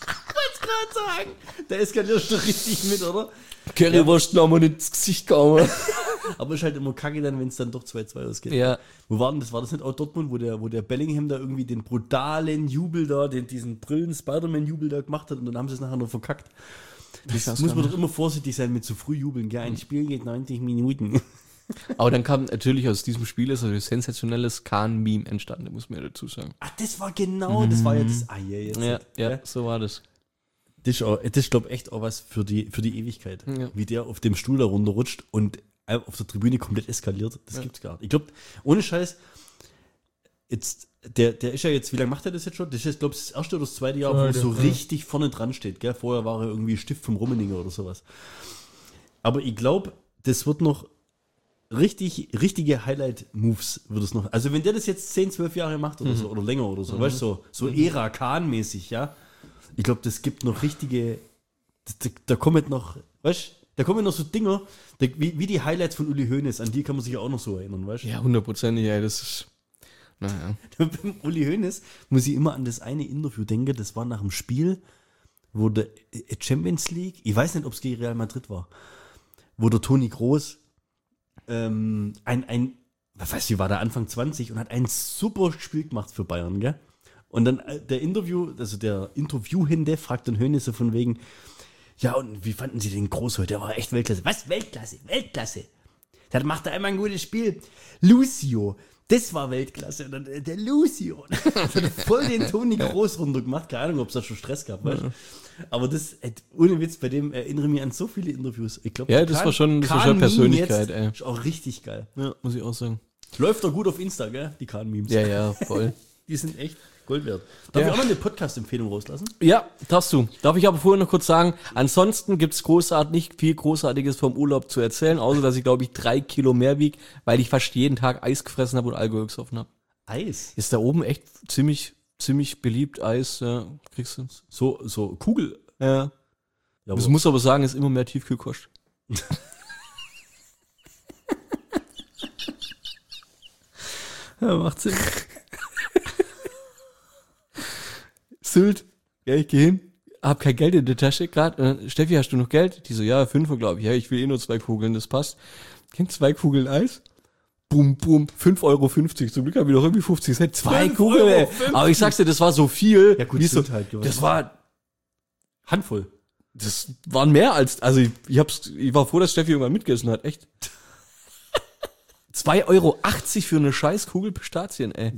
B: sagen, da eskalierst du richtig mit, oder?
A: Currywurst noch mal ins Gesicht gehauen.
B: Aber ist halt immer kacke dann, wenn es dann doch zwei zwei ausgeht.
A: Ja.
B: Wo war denn das? War das nicht auch Dortmund, wo der, wo der Bellingham da irgendwie den brutalen Jubel da, den, diesen Brillen Spider-Man-Jubel da gemacht hat und dann haben sie es nachher noch verkackt. Das
A: weiß
B: muss
A: gar
B: man
A: nicht.
B: doch immer vorsichtig sein mit zu früh jubeln, gell? Ein Spiel geht neunzig Minuten.
A: Aber dann kam natürlich aus diesem Spiel ist ein sensationelles Kahn-Meme entstanden, muss man ja dazu sagen.
B: Ah, das war genau, das war ja das. Ah, ja, jetzt.
A: Ja, ja, so war das.
B: Das ist, auch, das ist glaube ich, echt auch was für die, für die Ewigkeit.
A: Ja.
B: Wie der auf dem Stuhl da runterrutscht und auf der Tribüne komplett eskaliert. Das
A: Ja.
B: gibt's gar nicht. Ich glaube, ohne Scheiß, jetzt, der, der ist ja jetzt, wie lange macht er das jetzt schon? Das ist jetzt, glaube ich, das erste oder das zweite Jahr, wo er
A: Zweite,
B: so
A: ja.
B: richtig vorne dran steht. Gell? Vorher war er irgendwie Stift vom Rummeninger oder sowas. Aber ich glaube, das wird noch richtig, richtige Highlight-Moves wird es noch. Also wenn der das jetzt zehn, zwölf Jahre macht oder so, oder länger oder so, weißt du, so, so Ära Kahn-mäßig, ja. Ich glaube, das gibt noch richtige, da, da kommen noch, weißt du, da kommen noch so Dinger, da, wie, wie die Highlights von Uli Hoeneß, an die kann man sich ja auch noch so erinnern, weißt du.
A: Ja, hundertprozentig, ja, das ist, naja.
B: Beim Uli Hoeneß muss ich immer an das eine Interview denken, das war nach dem Spiel, wo der Champions League, ich weiß nicht, ob es gegen Real Madrid war, wo der Toni Kroos ähm, ein, ein, was weiß ich, war der Anfang zwanzig und hat ein super Spiel gemacht für Bayern, gell? Und dann äh, der Interview, also der Interviewhinde fragt dann Hoeneß so von wegen, ja, und wie fanden Sie den Kroos heute? Der war echt Weltklasse. Was? Weltklasse? Weltklasse. Der macht da einmal ein gutes Spiel. Lucio, das war Weltklasse. Und dann äh, der Lucio. Hat voll den Toni Kroos runtergemacht. Keine Ahnung, ob es da schon Stress gab, weißt du? Aber das, äh, ohne Witz, bei dem erinnere ich mich an so viele Interviews. Ich glaub,
A: Ja, das
B: Kahn-
A: war schon, das war
B: Kahn
A: schon
B: Meme
A: Persönlichkeit,
B: jetzt
A: ey.
B: Ist auch richtig geil.
A: Ja, muss ich auch sagen.
B: Läuft doch gut auf Insta, gell? Die Kahn-Memes.
A: Ja, ja, voll.
B: Die sind echt Gold wert. Darf
A: Ja.
B: ich auch noch eine Podcast-Empfehlung rauslassen?
A: Ja, darfst du. Darf ich aber vorher noch kurz sagen, ansonsten gibt's großartig, nicht viel Großartiges vom Urlaub zu erzählen, außer dass ich, glaube ich, drei Kilo mehr wieg, weil ich fast jeden Tag Eis gefressen habe und Alkohol gesoffen habe.
B: Eis.
A: Ist da oben echt ziemlich, ziemlich beliebt, Eis, ja, kriegst du.
B: So, so Kugel.
A: Ja.
B: Ja,
A: Das
B: aber-
A: muss aber sagen, ist immer mehr Tiefkühlkost.
B: ja, macht Sinn.
A: Sylt, ja, ich gehe hin, hab kein Geld in der Tasche gerade. Steffi, hast du noch Geld? Die so, ja, fünfer, glaube ich. Ja, ich will eh nur zwei Kugeln, das passt. Kennt zwei Kugeln Eis? Bum, bum, fünf Euro fünfzig. Zum Glück habe ich noch irgendwie fünfzig Cent. Zwei
B: fünf
A: Kugeln,
B: Euro
A: ey.
B: fünfzig.
A: Aber ich sag's dir, das war so viel.
B: Ja, gut,
A: wie so,
B: Sylt halt, ja.
A: das war,
B: Handvoll.
A: das waren mehr als, also ich, ich hab's, ich war froh, dass Steffi irgendwann mitgegessen hat, echt. zwei Euro achtzig für eine scheiß Kugel Pistazien, ey.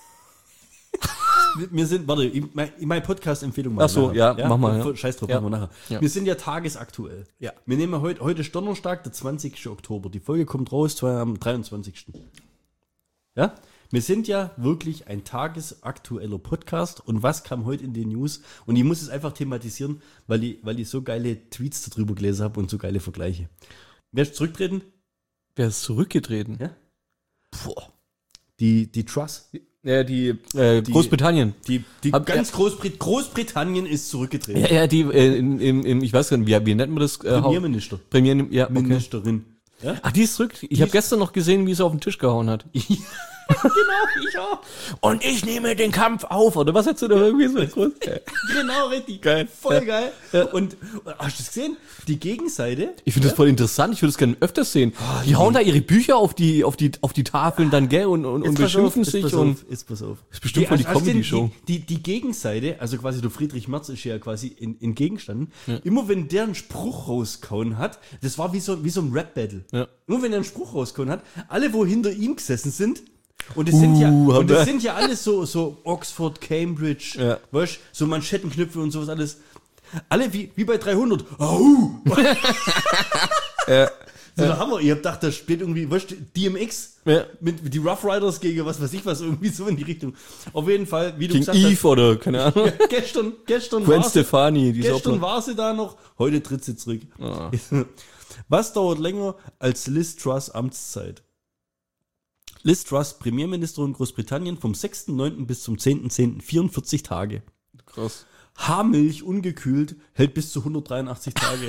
B: Wir, wir sind, warte, ich, mein, meine Podcast-Empfehlung
A: Ach so, ja, mach mal, ja.
B: Scheiß drauf,
A: Ja.
B: machen wir nachher.
A: Ja.
B: Wir sind ja tagesaktuell.
A: Ja.
B: Wir nehmen heute, heute ist Donnerstag, der zwanzigsten Oktober. Die Folge kommt raus, zwar am dreiundzwanzigsten Ja? Wir sind ja wirklich ein tagesaktueller Podcast. Und was kam heute in den News? Und ich muss es einfach thematisieren, weil ich, weil ich so geile Tweets darüber gelesen habe und so geile Vergleiche. Wer ist zurücktreten?
A: Wer ist zurückgetreten?
B: Ja? Boah. Die, die Truss.
A: Ja, die, äh, Großbritannien.
B: Die, die
A: Hab-
B: ganz Großbrit Großbritannien ist zurückgetreten.
A: Ja, ja, die, äh, in, im, im, ich weiß gar nicht, wie, wie nennt man das? Äh, Haupt-
B: Premierminister.
A: Premier, ja, okay.
B: Ministerin. Ja?
A: Ach, die ist zurück. Ich habe gestern noch gesehen, wie sie auf den Tisch gehauen hat.
B: Genau, ich auch.
A: Und ich nehme den Kampf auf, oder was hast du da irgendwie so groß?
B: Genau, richtig.
A: Geil.
B: Voll
A: Ja.
B: geil. Und hast du das gesehen? Die Gegenseite.
A: Ich finde das voll interessant, ich würde das gerne öfters sehen. Die hauen da ihre Bücher auf die, auf die, auf die Tafeln dann, gell, und, und, und
B: Jetzt pass
A: beschimpfen
B: auf, jetzt
A: sich
B: pass
A: und.
B: auf, jetzt pass auf.
A: ist bestimmt voll die
B: hast du den-
A: Comedy-Show.
B: Die, die, die Gegenseite, also quasi der Friedrich Merz ist ja quasi in, in Gegenstanden. Immer wenn der einen Spruch rauskauen hat, das war wie so, wie so ein Rap-Battle.
A: Ja.
B: Immer wenn er einen Spruch rauskauen hat, alle, wo hinter ihm gesessen sind, und das sind ja,
A: Uh,
B: und das
A: haben
B: sind ja alles so, so Oxford, Cambridge,
A: Ja.
B: weißt, so Manschettenknöpfe und sowas alles. Alle wie, wie bei dreihundert. Au!
A: Ja.
B: So der Hammer. Ich hab gedacht, da spielt irgendwie, weißt du, D M X
A: Ja.
B: mit, mit die Rough Riders gegen was weiß ich was, irgendwie so in die Richtung. Auf jeden Fall, wie du
A: King
B: gesagt
A: Eve oder, keine Ahnung.
B: hast, gestern, gestern
A: Gwen
B: war sie,
A: Stefani, die
B: gestern
A: Sopler.
B: war sie da noch, heute tritt sie zurück.
A: Ah.
B: Was dauert länger als Liz Truss Amtszeit? Liz Truss, Premierministerin Großbritannien, vom sechsten neunten bis zum zehnten zehnten vierundvierzig Tage.
A: Krass.
B: Haarmilch ungekühlt hält bis zu hundertdreiundachtzig Tage.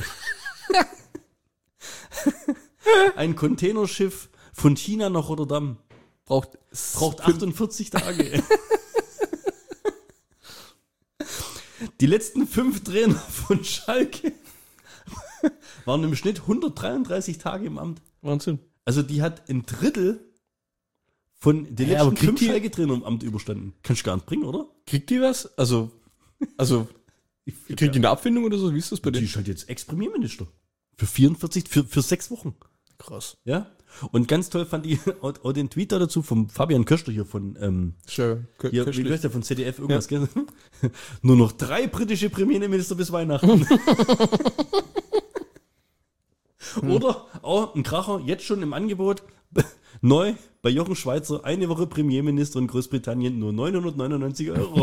B: Ein Containerschiff von China nach Rotterdam
A: Braucht,
B: braucht achtundvierzig Tage. Die letzten fünf Trainer von Schalke waren im Schnitt hundertdreiunddreißig Tage im Amt.
A: Wahnsinn.
B: Also die hat ein Drittel von den
A: Ja, aber
B: letzten
A: kriegt
B: fünf
A: die-
B: Schalke-Trainer im Amt überstanden. Kannst du gar nicht bringen, oder?
A: Kriegt die was? Also, also, kriegt die eine Abfindung oder so? Wie ist das bei
B: Die
A: dir?
B: ist halt jetzt Ex-Premierminister. Für vierundvierzig, für, für sechs Wochen.
A: Krass.
B: Ja. Und ganz toll fand ich auch, auch den Tweet da dazu vom Fabian Köster hier von, ähm,
A: Schön.
B: hier, wie heißt der, von Z D F irgendwas, gell? Nur noch drei britische Premierminister bis Weihnachten. Oder auch ein Kracher, jetzt schon im Angebot, neu bei Jochen Schweizer, eine Woche Premierminister in Großbritannien, nur neunhundertneunundneunzig Euro.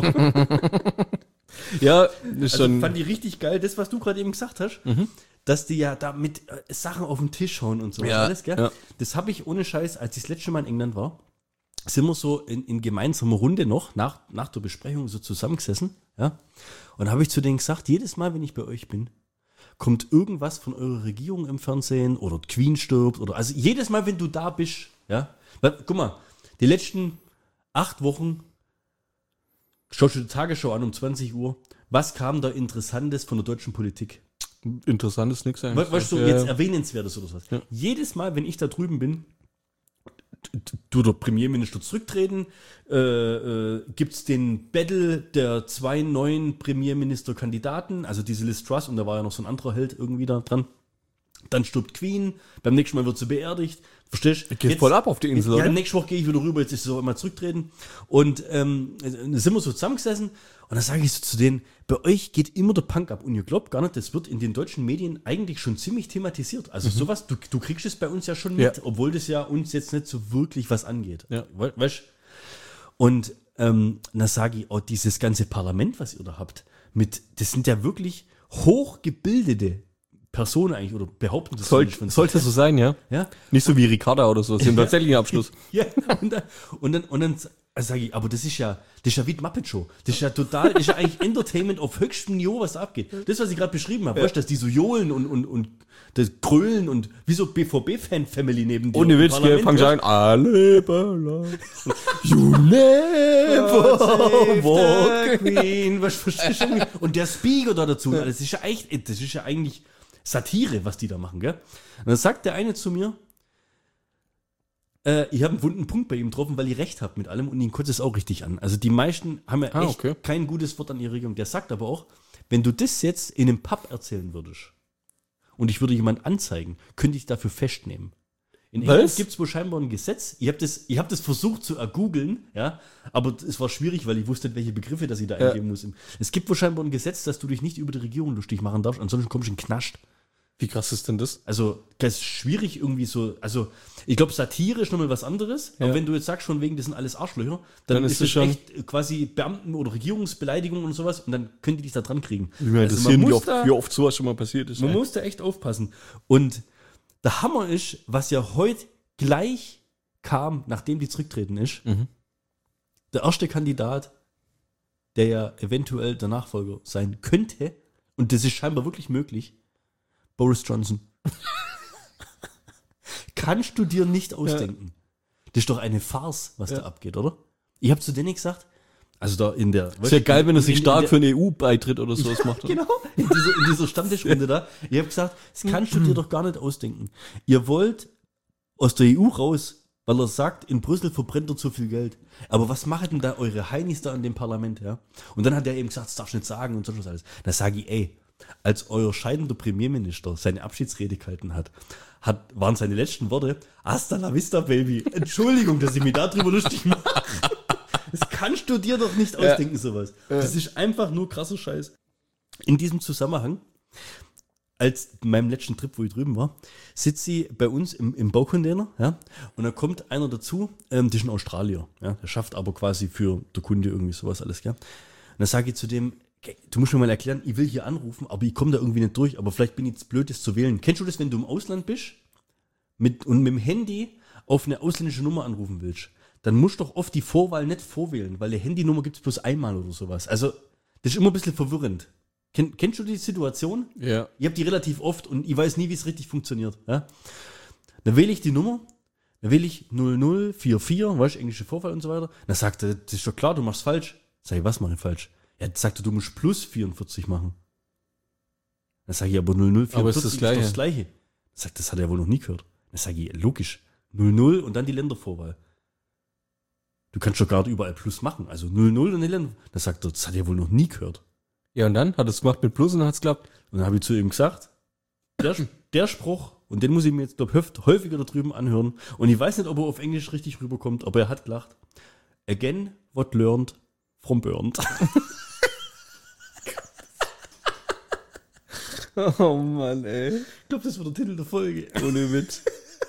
A: Ja, ist
B: Also
A: schon.
B: fand ich richtig geil, das, was du gerade eben gesagt hast, dass die ja da mit äh, Sachen auf den Tisch hauen und so
A: Ja,
B: alles, gell?
A: ja.
B: Das habe ich ohne Scheiß, als ich das letzte Mal in England war, sind wir so in, in gemeinsamer Runde noch, nach, nach der Besprechung so zusammengesessen, ja? Und habe ich zu denen gesagt, jedes Mal, wenn ich bei euch bin, kommt irgendwas von eurer Regierung im Fernsehen oder die Queen stirbt oder, also jedes Mal, wenn du da bist, ja? Weil, guck mal, die letzten acht Wochen, schaust du die Tagesschau an um zwanzig Uhr, was kam da Interessantes von der deutschen Politik?
A: Interessant ist nix
B: We
A: eigentlich.
B: weißt du,
A: Ja,
B: jetzt
A: ja.
B: Erwähnenswertes oder was?
A: Ja.
B: Jedes Mal, wenn ich da drüben bin, du der Premierminister zurücktreten, äh, äh, gibt es den Battle der zwei neuen Premierministerkandidaten, also diese Liz Truss, und da war ja noch so ein anderer Held irgendwie da dran. Dann stirbt Queen, beim nächsten Mal wird sie beerdigt. Verstehst du?
A: Geht voll ab auf die Insel,
B: Ja,
A: oder?
B: nächste Woche gehe ich wieder rüber, jetzt ist es auch immer zurücktreten. Und ähm, dann sind wir so zusammengesessen und dann sage ich so zu denen, bei euch geht immer der Punk ab. Und ihr glaubt gar nicht, das wird in den deutschen Medien eigentlich schon ziemlich thematisiert. Also sowas, du, du kriegst es bei uns ja schon mit,
A: Ja.
B: obwohl das ja uns jetzt nicht so wirklich was angeht.
A: Ja.
B: We weißt du? Und ähm, dann sage ich, oh, dieses ganze Parlament, was ihr da habt, mit, das sind ja wirklich hochgebildete Personen eigentlich, oder behaupten das
A: Soll,
B: zumindest von sich.
A: sollte so sein, ja?
B: Ja?
A: Nicht so wie Ricarda oder so. Sie haben tatsächlich einen Abschluss.
B: Ja, und dann, und dann, und dann also sage ich, aber das ist ja, das ist ja wie die Muppet Show. Das ist ja total, das ist ja eigentlich Entertainment auf höchstem Niveau, was da abgeht. Das, was ich gerade beschrieben habe, weißt du, dass die so johlen und, und, und das Grölen und wie so B V B-Fan-Family neben dir.
A: Ohne
B: im
A: Witz, wir
B: Parlament,
A: fangen
B: weißt
A: an. Alle Ballon. You never
B: Save the
A: walk.
B: Queen, was verstehst du? irgendwie? Und der Speaker da dazu, das ist ja eigentlich, das ist ja eigentlich Satire, was die da machen, gell? Und dann sagt der eine zu mir, äh, ich habe einen wunden Punkt bei ihm getroffen, weil ich recht habe mit allem und ihn kotzt es auch richtig an. Also die meisten haben ja
A: Ah,
B: echt
A: okay.
B: kein gutes Wort an ihre Regierung. Der sagt aber auch, wenn du das jetzt in einem Pub erzählen würdest und ich würde jemand anzeigen, könnte ich dafür festnehmen. In
A: Was?
B: England gibt es wohl scheinbar ein Gesetz. Ich habe das, ich hab das versucht zu ergoogeln, ja, aber es war schwierig, weil ich wusste nicht, welche Begriffe das ich da
A: Ja.
B: eingeben muss. Es gibt wohl scheinbar ein Gesetz, dass du dich nicht über die Regierung lustig machen darfst, ansonsten kommst du in den Knast.
A: Wie krass ist denn das?
B: Also, das ist schwierig irgendwie so, also, ich glaube, Satire ist nochmal was anderes,
A: Ja.
B: aber wenn du jetzt sagst, von wegen, das sind alles Arschlöcher, dann,
A: Dann ist
B: ist
A: das
B: das
A: schon-
B: echt quasi Beamten- oder Regierungsbeleidigung und sowas und dann können die dich da dran kriegen.
A: Ich meine,
B: Also
A: das
B: man
A: sehen, wie
B: muss
A: oft,
B: da-
A: wie oft sowas schon mal passiert ist.
B: Man
A: ey.
B: muss da echt aufpassen. Und der Hammer ist, was ja heute gleich kam, nachdem die zurücktreten ist,
A: Mhm.
B: der erste Kandidat, der ja eventuell der Nachfolger sein könnte, und das ist scheinbar wirklich möglich, Boris Johnson. Kannst du dir nicht ausdenken. Das ist doch eine Farce, was
A: Ja.
B: da abgeht, oder? Ich habe zu denen gesagt, also da in der...
A: Ist ja geil, wenn er sich
B: in- in
A: stark
B: der-
A: für einen E U-Beitritt oder sowas macht. Oder?
B: Genau, in dieser, in dieser Stammtischrunde da. Ich habe gesagt, das kannst du dir doch gar nicht ausdenken. Ihr wollt aus der E U raus, weil er sagt, in Brüssel verbrennt er zu viel Geld. Aber was machen denn da eure Heinis da in dem Parlament, ja? Und dann hat er eben gesagt, das darfst du nicht sagen und so was alles. Da sage ich, ey, als euer scheidender Premierminister seine Abschiedsrede gehalten hat, hat, waren seine letzten Worte, hasta la vista, Baby. Entschuldigung, dass ich mich darüber lustig mache. Das kannst du dir doch nicht ausdenken, sowas. Das ist einfach nur krasser Scheiß. In diesem Zusammenhang, als meinem letzten Trip, wo ich drüben war, sitzt sie bei uns im, im Baucontainer, ja, und da kommt einer dazu, ähm, das ist ein Australier, ja, der schafft aber quasi für der Kunde irgendwie sowas alles, gell. Und dann sage ich zu dem, okay, du musst mir mal erklären, ich will hier anrufen, aber ich komme da irgendwie nicht durch, aber vielleicht bin ich jetzt blöd, das zu wählen. Kennst du das, wenn du im Ausland bist mit, und mit dem Handy auf eine ausländische Nummer anrufen willst? Dann musst du doch oft die Vorwahl nicht vorwählen, weil die Handynummer gibt es bloß einmal oder sowas. Also, das ist immer ein bisschen verwirrend. Ken, kennst du die Situation?
A: Ja.
B: Ich habe die relativ oft und ich weiß nie, wie es richtig funktioniert. Ja? Dann wähle ich die Nummer, dann wähle ich null null vier vier, weißt du, englische Vorwahl und so weiter. Dann sagt er, das ist doch klar, du machst falsch. Sag ich, was mache ich falsch? Ja, dann sagt er, du musst plus vierundvierzig machen. Dann sage ich, aber null null
A: Aber
B: vierundvierzig
A: ist das Gleiche.
B: Ist doch das Gleiche. Dann sagt, das hat er wohl noch nie gehört. Dann sage ich, logisch, null null und dann die Ländervorwahl. Du kannst doch gerade überall Plus machen. Also null null und die Länder. Dann sagt er, das hat er wohl noch nie gehört.
A: Ja, und dann hat es gemacht mit Plus und dann hat es geklappt.
B: Und dann habe ich zu ihm gesagt, der, der Spruch, und den muss ich mir jetzt, glaube ich, häufiger da drüben anhören. Und ich weiß nicht, ob er auf Englisch richtig rüberkommt, aber er hat gelacht. Again, what learned from burned.
A: Oh Mann, ey.
B: Ich glaube, das wird der Titel der Folge.
A: Ohne Witz.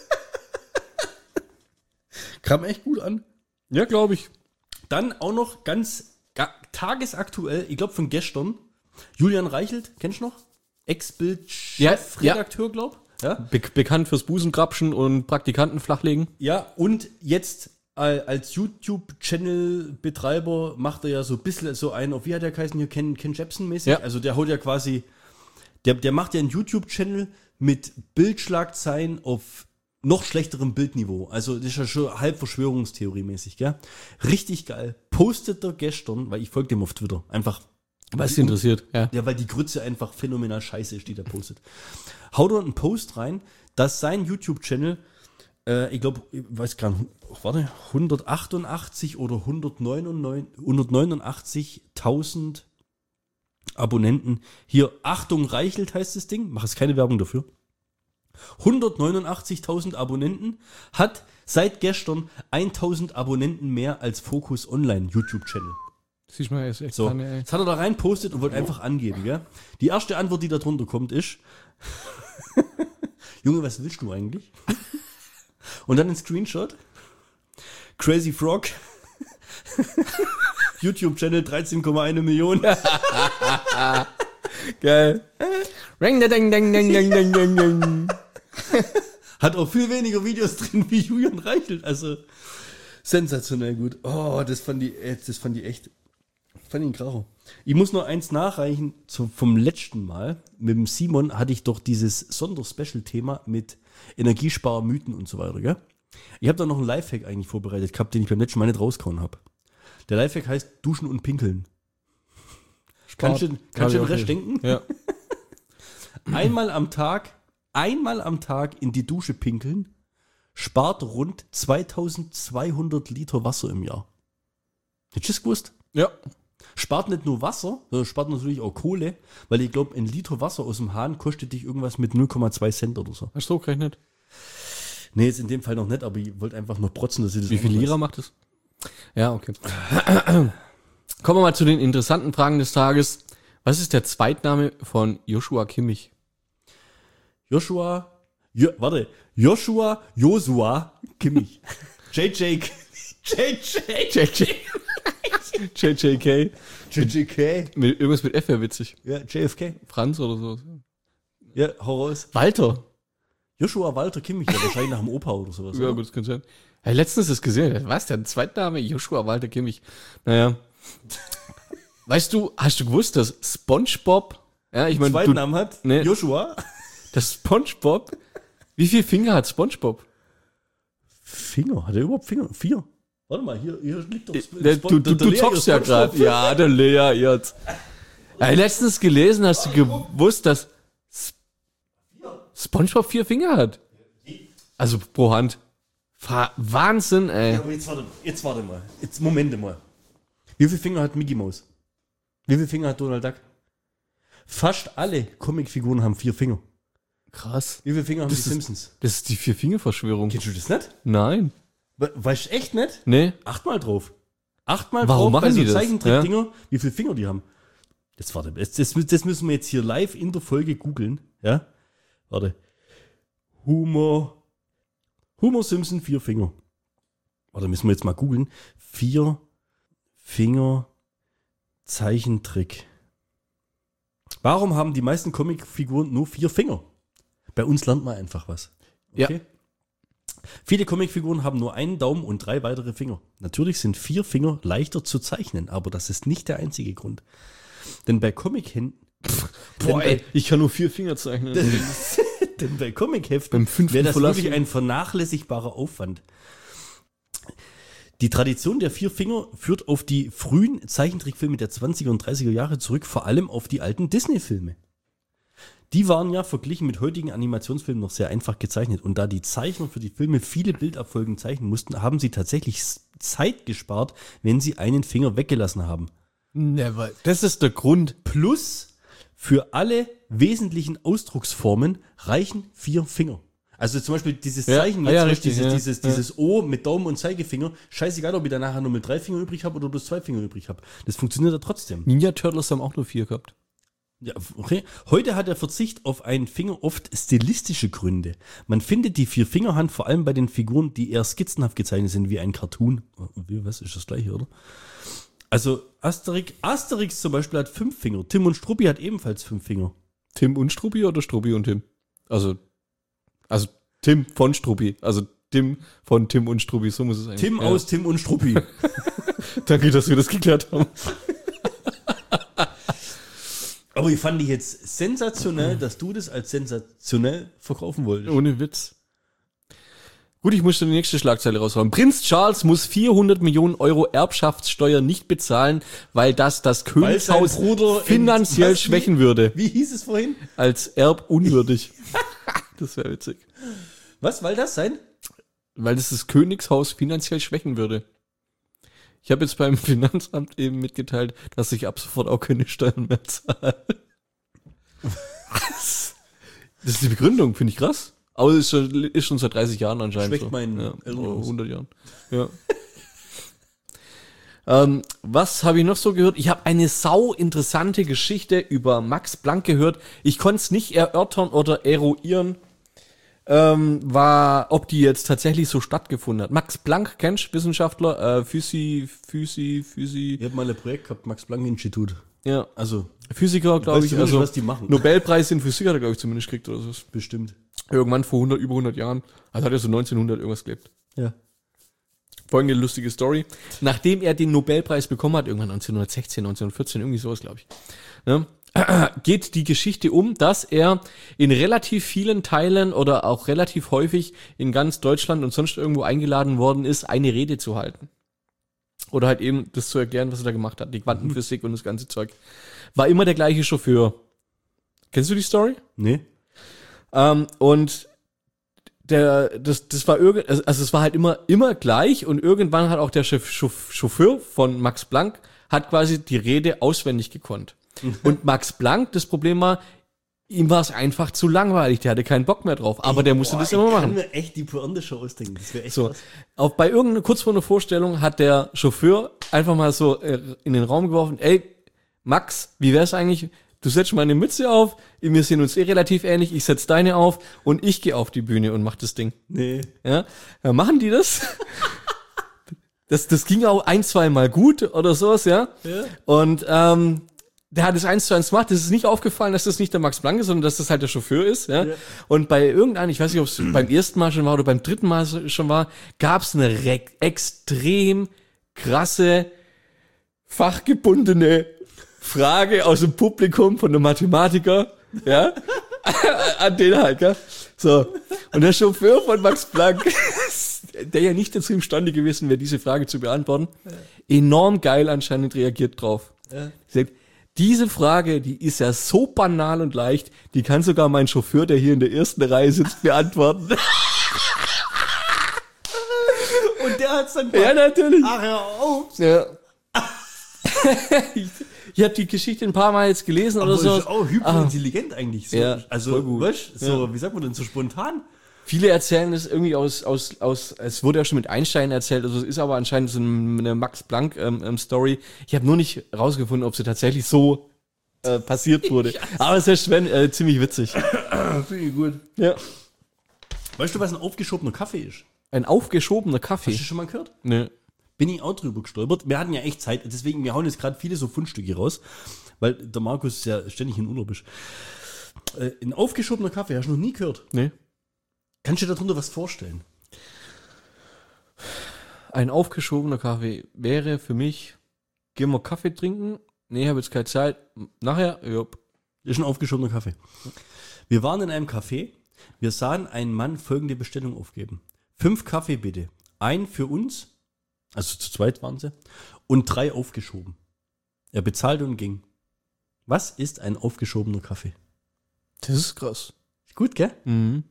B: Kam echt gut an.
A: Ja, glaube ich.
B: Dann auch noch ganz ga, tagesaktuell, ich glaube von gestern, Julian Reichelt, kennst du noch? Ex-Bild-Chefredakteur,
A: Ja,
B: glaub. Ja.
A: Be bekannt fürs Busengrapschen und Praktikanten flachlegen.
B: Ja, und jetzt äh, als YouTube-Channel-Betreiber macht er ja so ein bisschen so einen, auf wie hat der geheißen hier, Ken, Ken Jepsen-mäßig?
A: Ja.
B: Also der haut ja quasi, der, der macht ja einen YouTube-Channel mit Bildschlagzeilen auf noch schlechterem Bildniveau. Also das ist ja schon halb Verschwörungstheorie-mäßig, gell? Richtig geil. Postet er gestern, weil ich folge dem auf Twitter, einfach
A: Was dich interessiert, ja.
B: ja, weil die Grütze einfach phänomenal scheiße ist, die der postet. Haut er einen Post rein, dass sein YouTube-Channel, äh, ich glaube, ich weiß gar nicht, warte, hundertachtundachtzig oder hundertneunundachtzigtausend Abonnenten. Hier, Achtung, Reichelt heißt das Ding, mach jetzt keine Werbung dafür. hundertneunundachtzigtausend Abonnenten, hat seit gestern tausend Abonnenten mehr als Focus Online YouTube-Channel.
A: Siehst du mal, er ist echt
B: So,
A: dran, ey.
B: jetzt hat er da rein postet und wollte einfach angeben, gell? Die erste Antwort, die da drunter kommt, ist Junge, was willst du eigentlich? Und dann ein Screenshot. Crazy Frog. YouTube-Channel dreizehn Komma eins Millionen.
A: Geil. Ring, ding, ding, ding, ding, ding, ding, ding.
B: Hat auch viel weniger Videos drin wie Julian Reichelt. Also sensationell gut. Oh, das fand die, das fand die echt. Fand ich ein Kracher. Ich muss noch eins nachreichen zum, vom letzten Mal. Mit dem Simon hatte ich doch dieses Sonder-Special-Thema mit Energiesparmythen und so weiter, gell? Ich habe da noch einen Lifehack eigentlich vorbereitet gehabt, den ich beim letzten Mal nicht rausgehauen habe. Der Lifehack heißt Duschen und Pinkeln. Kannst du, kannst du den Rest denken?
A: Ja.
B: Einmal am Tag, einmal am Tag in die Dusche pinkeln, spart rund zweitausendzweihundert Liter Wasser im Jahr. Hättest du das gewusst?
A: Ja.
B: Spart nicht nur Wasser, sondern spart natürlich auch Kohle, weil ich glaube, ein Liter Wasser aus dem Hahn kostet dich irgendwas mit null Komma zwei Cent oder so.
A: Hast du so gerechnet?
B: Nee, jetzt in dem Fall noch nicht, aber ich wollte einfach noch protzen, dass ich das
A: Wie viel
B: auch noch
A: Lira
B: weiß.
A: macht es? Ja, okay. Kommen wir mal zu den interessanten Fragen des Tages. Was ist der Zweitname von Joshua Kimmich?
B: Joshua, jo, warte, Joshua, Josua, Kimmich. J J, J J,
A: J J. J J K.
B: J J K,
A: Mit, irgendwas mit F wäre witzig.
B: ja, J F K,
A: Franz oder so.
B: ja, hau raus.
A: Walter.
B: Joshua Walter Kimmich, ja, wahrscheinlich nach dem Opa oder sowas.
A: Ja,
B: oder?
A: gut, das kann sein. Ja, letztens ist gesehen. Was? Der Zweitname? Joshua Walter Kimmich. Naja. Weißt du, hast du gewusst, dass SpongeBob, ja, ich meine,
B: Zweiten
A: du,
B: Namen hat
A: Nee.
B: Joshua.
A: das SpongeBob, wie viele Finger hat SpongeBob?
B: Finger? Hat er überhaupt Finger? Vier? Warte mal, hier, hier liegt doch...
A: Der, du du, du zockst ja gerade. Ja, der Lea jetzt. Ja, letztens gelesen, hast du gewusst, dass Sp- SpongeBob vier Finger hat? Also pro Hand. Fa- Wahnsinn, ey.
B: Ja, aber jetzt warte, jetzt warte mal. Jetzt Momente mal. Wie viele Finger hat Mickey Mouse? Wie viele Finger hat Donald Duck? Fast alle Comicfiguren haben vier Finger.
A: Krass.
B: Wie viele Finger haben
A: Das
B: die
A: ist-
B: Simpsons?
A: Das ist die Vier-Finger-Verschwörung.
B: Kennst du das nicht?
A: Nein.
B: We- Weißt du echt nicht?
A: Nee.
B: Acht mal drauf. Acht mal
A: Warum
B: drauf
A: machen
B: bei so
A: die das?
B: Zeichentrickdinger, wie viele Finger die haben. Jetzt warte, das, das, das müssen wir jetzt hier live in der Folge googeln. Ja? Warte. Humor. Humor Simpson, vier Finger. Warte, müssen wir jetzt mal googeln. Vier Finger Zeichentrick. Warum haben die meisten Comicfiguren nur vier Finger? Bei uns lernt man einfach was.
A: Ja.
B: Viele Comicfiguren haben nur einen Daumen und drei weitere Finger. Natürlich sind vier Finger leichter zu zeichnen, aber das ist nicht der einzige Grund. Denn bei Comichänden...
A: Boah, ey, ich kann nur vier Finger zeichnen.
B: Denn bei Comicheften
A: Beim fünften
B: wäre das
A: Verlassen.
B: wirklich ein vernachlässigbarer Aufwand. Die Tradition der vier Finger führt auf die frühen Zeichentrickfilme der zwanziger und dreißiger Jahre zurück, vor allem auf die alten Disney-Filme. Die waren ja verglichen mit heutigen Animationsfilmen noch sehr einfach gezeichnet. Und da die Zeichner für die Filme viele Bildabfolgen zeichnen mussten, haben sie tatsächlich S- Zeit gespart, wenn sie einen Finger weggelassen haben.
A: Never. Das ist der Grund.
B: Plus, für alle wesentlichen Ausdrucksformen reichen vier Finger. Also zum Beispiel dieses
A: Ja,
B: Zeichen,
A: ah
B: jetzt
A: ja,
B: zum
A: richtig,
B: Beispiel
A: ja,
B: dieses,
A: ja.
B: dieses O mit Daumen und Zeigefinger, scheißegal, ob ich da nachher nur mit drei Fingern übrig habe oder bloß zwei Finger übrig habe. Das funktioniert ja trotzdem.
A: Ninja Turtles haben auch nur vier gehabt.
B: Ja, okay. Heute hat der Verzicht auf einen Finger oft stilistische Gründe. Man findet die Vier-Finger-Hand vor allem bei den Figuren, die eher skizzenhaft gezeichnet sind, wie ein Cartoon. Wie, was ist das gleiche, oder? Also Asterix, Asterix zum Beispiel hat fünf Finger. Tim und Struppi hat ebenfalls fünf Finger.
A: Tim und Struppi oder Struppi und Tim? Also, also Tim von Struppi. Also Tim von Tim und Struppi, so muss es eigentlich
B: Tim
A: ja.
B: aus Tim und Struppi.
A: Danke, dass wir das geklärt haben.
B: Aber ich fand dich jetzt sensationell, dass du das als sensationell verkaufen wolltest.
A: Ohne Witz. Gut, ich musste die nächste Schlagzeile raushauen. Prinz Charles muss vierhundert Millionen Euro Erbschaftssteuer nicht bezahlen, weil das das
B: Weil sein
A: Königshaus
B: Bruder in-
A: finanziell
B: was, wie?
A: schwächen würde.
B: Wie hieß es vorhin?
A: Als erbunwürdig. Das wäre witzig.
B: Was, weil das sein?
A: Weil das das Königshaus finanziell schwächen würde. Ich habe jetzt beim Finanzamt eben mitgeteilt, dass ich ab sofort auch keine Steuern mehr zahle. Das ist die Begründung, finde ich krass. Aber es ist schon, ist schon seit dreißig Jahren anscheinend
B: Schmeckt
A: so.
B: meinen
A: ja,
B: Eltern
A: oder
B: aus.
A: hundert Jahren. Ja. ähm, was habe ich noch so gehört? Ich habe eine sau interessante Geschichte über Max Planck gehört. Ich konnte es nicht erörtern oder eruieren, ähm, war, ob die jetzt tatsächlich so stattgefunden hat. Max Planck, kennst du, Wissenschaftler, äh, Physi, Physi, Physi,
B: Ich habe mal ein Projekt gehabt, Max-Planck-Institut.
A: ja,
B: Also,
A: Physiker, glaube
B: weißt
A: ich.
B: du wirklich,
A: Also
B: was die machen?
A: Nobelpreis in Physik hat er, glaube ich, zumindest gekriegt oder so.
B: Bestimmt.
A: Irgendwann vor hundert, über hundert Jahren. Also hat er so neunzehnhundert irgendwas gelebt.
B: Ja.
A: Folgende lustige Story. Nachdem er den Nobelpreis bekommen hat, irgendwann neunzehnhundertsechzehn, neunzehnhundertvierzehn, irgendwie sowas, glaube ich, ne, geht die Geschichte um, dass er in relativ vielen Teilen oder auch relativ häufig in ganz Deutschland und sonst irgendwo eingeladen worden ist, eine Rede zu halten. Oder halt eben das zu erklären, was er da gemacht hat. Die Quantenphysik und das ganze Zeug. War immer der gleiche Chauffeur. Kennst du die Story?
B: Nee?
A: Ähm, und der, das, das war irgend, also es war halt immer, immer gleich und irgendwann hat auch der Chef, Chauff- Chauffeur von Max Planck hat quasi die Rede auswendig gekonnt. Und Max Planck, das Problem war, ihm war es einfach zu langweilig, der hatte keinen Bock mehr drauf, aber der musste
B: Boah,
A: das immer
B: ich
A: machen.
B: kann mir echt die Pointe schon ausdenken. Das wäre echt
A: So,
B: was.
A: auch bei irgendeiner, kurz vor einer Vorstellung hat der Chauffeur einfach mal so äh, in den Raum geworfen, ey, Max, wie wär's eigentlich, du setzt meine Mütze auf, wir sehen uns eh relativ ähnlich, ich setz deine auf und ich gehe auf die Bühne und mach das Ding.
B: Nee.
A: Ja, ja machen die das? das? Das ging auch ein, zwei Mal gut oder sowas, ja.
B: Ja.
A: Und ähm, der hat es eins zu eins gemacht, das ist nicht aufgefallen, dass das nicht der Max Planck ist, sondern dass das halt der Chauffeur ist, ja.
B: Ja.
A: Und bei irgendeinem, ich weiß nicht, ob es beim ersten Mal schon war oder beim dritten Mal schon war, gab es eine re- extrem krasse, fachgebundene Frage aus dem Publikum von einem Mathematiker, ja, an den halt, gell? So. Und der Chauffeur von Max Planck, der ja nicht dazu imstande gewesen wäre, diese Frage zu beantworten, enorm geil anscheinend reagiert drauf.
B: Ja.
A: Sagt, diese Frage, die ist ja so banal und leicht, die kann sogar mein Chauffeur, der hier in der ersten Reihe sitzt, beantworten.
B: Und der hat's dann
A: Ja, natürlich.
B: Ach, hör auf.
A: Ja. ich ich habe die Geschichte ein paar Mal jetzt gelesen
B: Aber
A: oder so.
B: ist auch hyperintelligent eigentlich. So.
A: Ja,
B: also,
A: voll gut.
B: weißt, so,
A: Ja.
B: wie sagt man denn, so spontan?
A: Viele erzählen das irgendwie aus, aus, aus, es wurde ja schon mit Einstein erzählt, also es ist aber anscheinend so eine Max-Planck-Story. Ähm, ich habe nur nicht rausgefunden, ob sie tatsächlich so äh, passiert wurde. Aber es ist Sven, äh, ziemlich witzig.
B: Finde ich gut.
A: Ja.
B: Weißt du, was ein aufgeschobener Kaffee ist?
A: Ein aufgeschobener
B: Hast
A: Kaffee.
B: du schon mal gehört?
A: Ne.
B: Bin ich auch drüber gestolpert. Wir hatten ja echt Zeit, deswegen, wir hauen jetzt gerade viele so Fundstücke raus, weil der Markus ja ständig in Urlaub ist. Äh, ein aufgeschobener Kaffee, hast du noch nie gehört?
A: Ne.
B: Kannst du dir darunter was vorstellen?
A: Ein aufgeschobener Kaffee wäre für mich, gehen wir Kaffee trinken? Nee, habe jetzt keine Zeit. Nachher? Ja.
B: Ist ein aufgeschobener Kaffee. Wir waren in einem Café, wir sahen einen Mann folgende Bestellung aufgeben. Fünf Kaffee bitte. Ein für uns, also zu zweit waren sie, und drei aufgeschoben. Er bezahlte und ging. Was ist ein aufgeschobener Kaffee?
A: Das ist krass.
B: Gut, gell?
A: Mhm.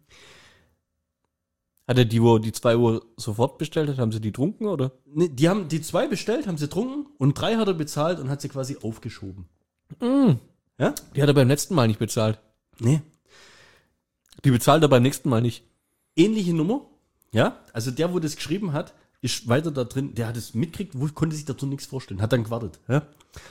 A: Hat er die, wo die zwei Uhr sofort bestellt hat, haben sie die getrunken, oder?
B: Ne, die haben die zwei bestellt, haben sie getrunken und drei hat er bezahlt und hat sie quasi aufgeschoben.
A: Mhm.
B: Ja?
A: Die hat er beim letzten Mal nicht bezahlt.
B: Nee.
A: Die bezahlt er beim nächsten Mal nicht.
B: Ähnliche Nummer. Ja? Also der, wo das geschrieben hat, ist weiter da drin, der hat es mitgekriegt, wo, konnte sich dazu nichts vorstellen, hat dann gewartet. Ja?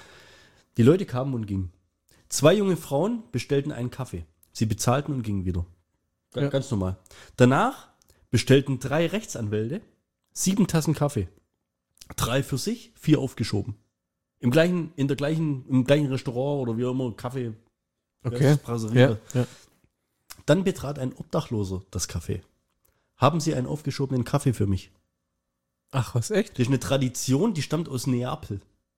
B: Die Leute kamen und gingen. Zwei junge Frauen bestellten einen Kaffee. Sie bezahlten und gingen wieder. Ganz,
A: Ja.
B: ganz normal. Danach bestellten drei Rechtsanwälte sieben Tassen Kaffee. Drei für sich, vier aufgeschoben. Im gleichen, in der gleichen, im gleichen Restaurant oder wie auch immer, Kaffee.
A: Okay.
B: Brasserie.
A: Ja, ja.
B: Dann betrat ein Obdachloser das Café. Haben Sie einen aufgeschobenen Kaffee für mich?
A: Ach, was, echt?
B: Das ist eine Tradition, die stammt aus Neapel.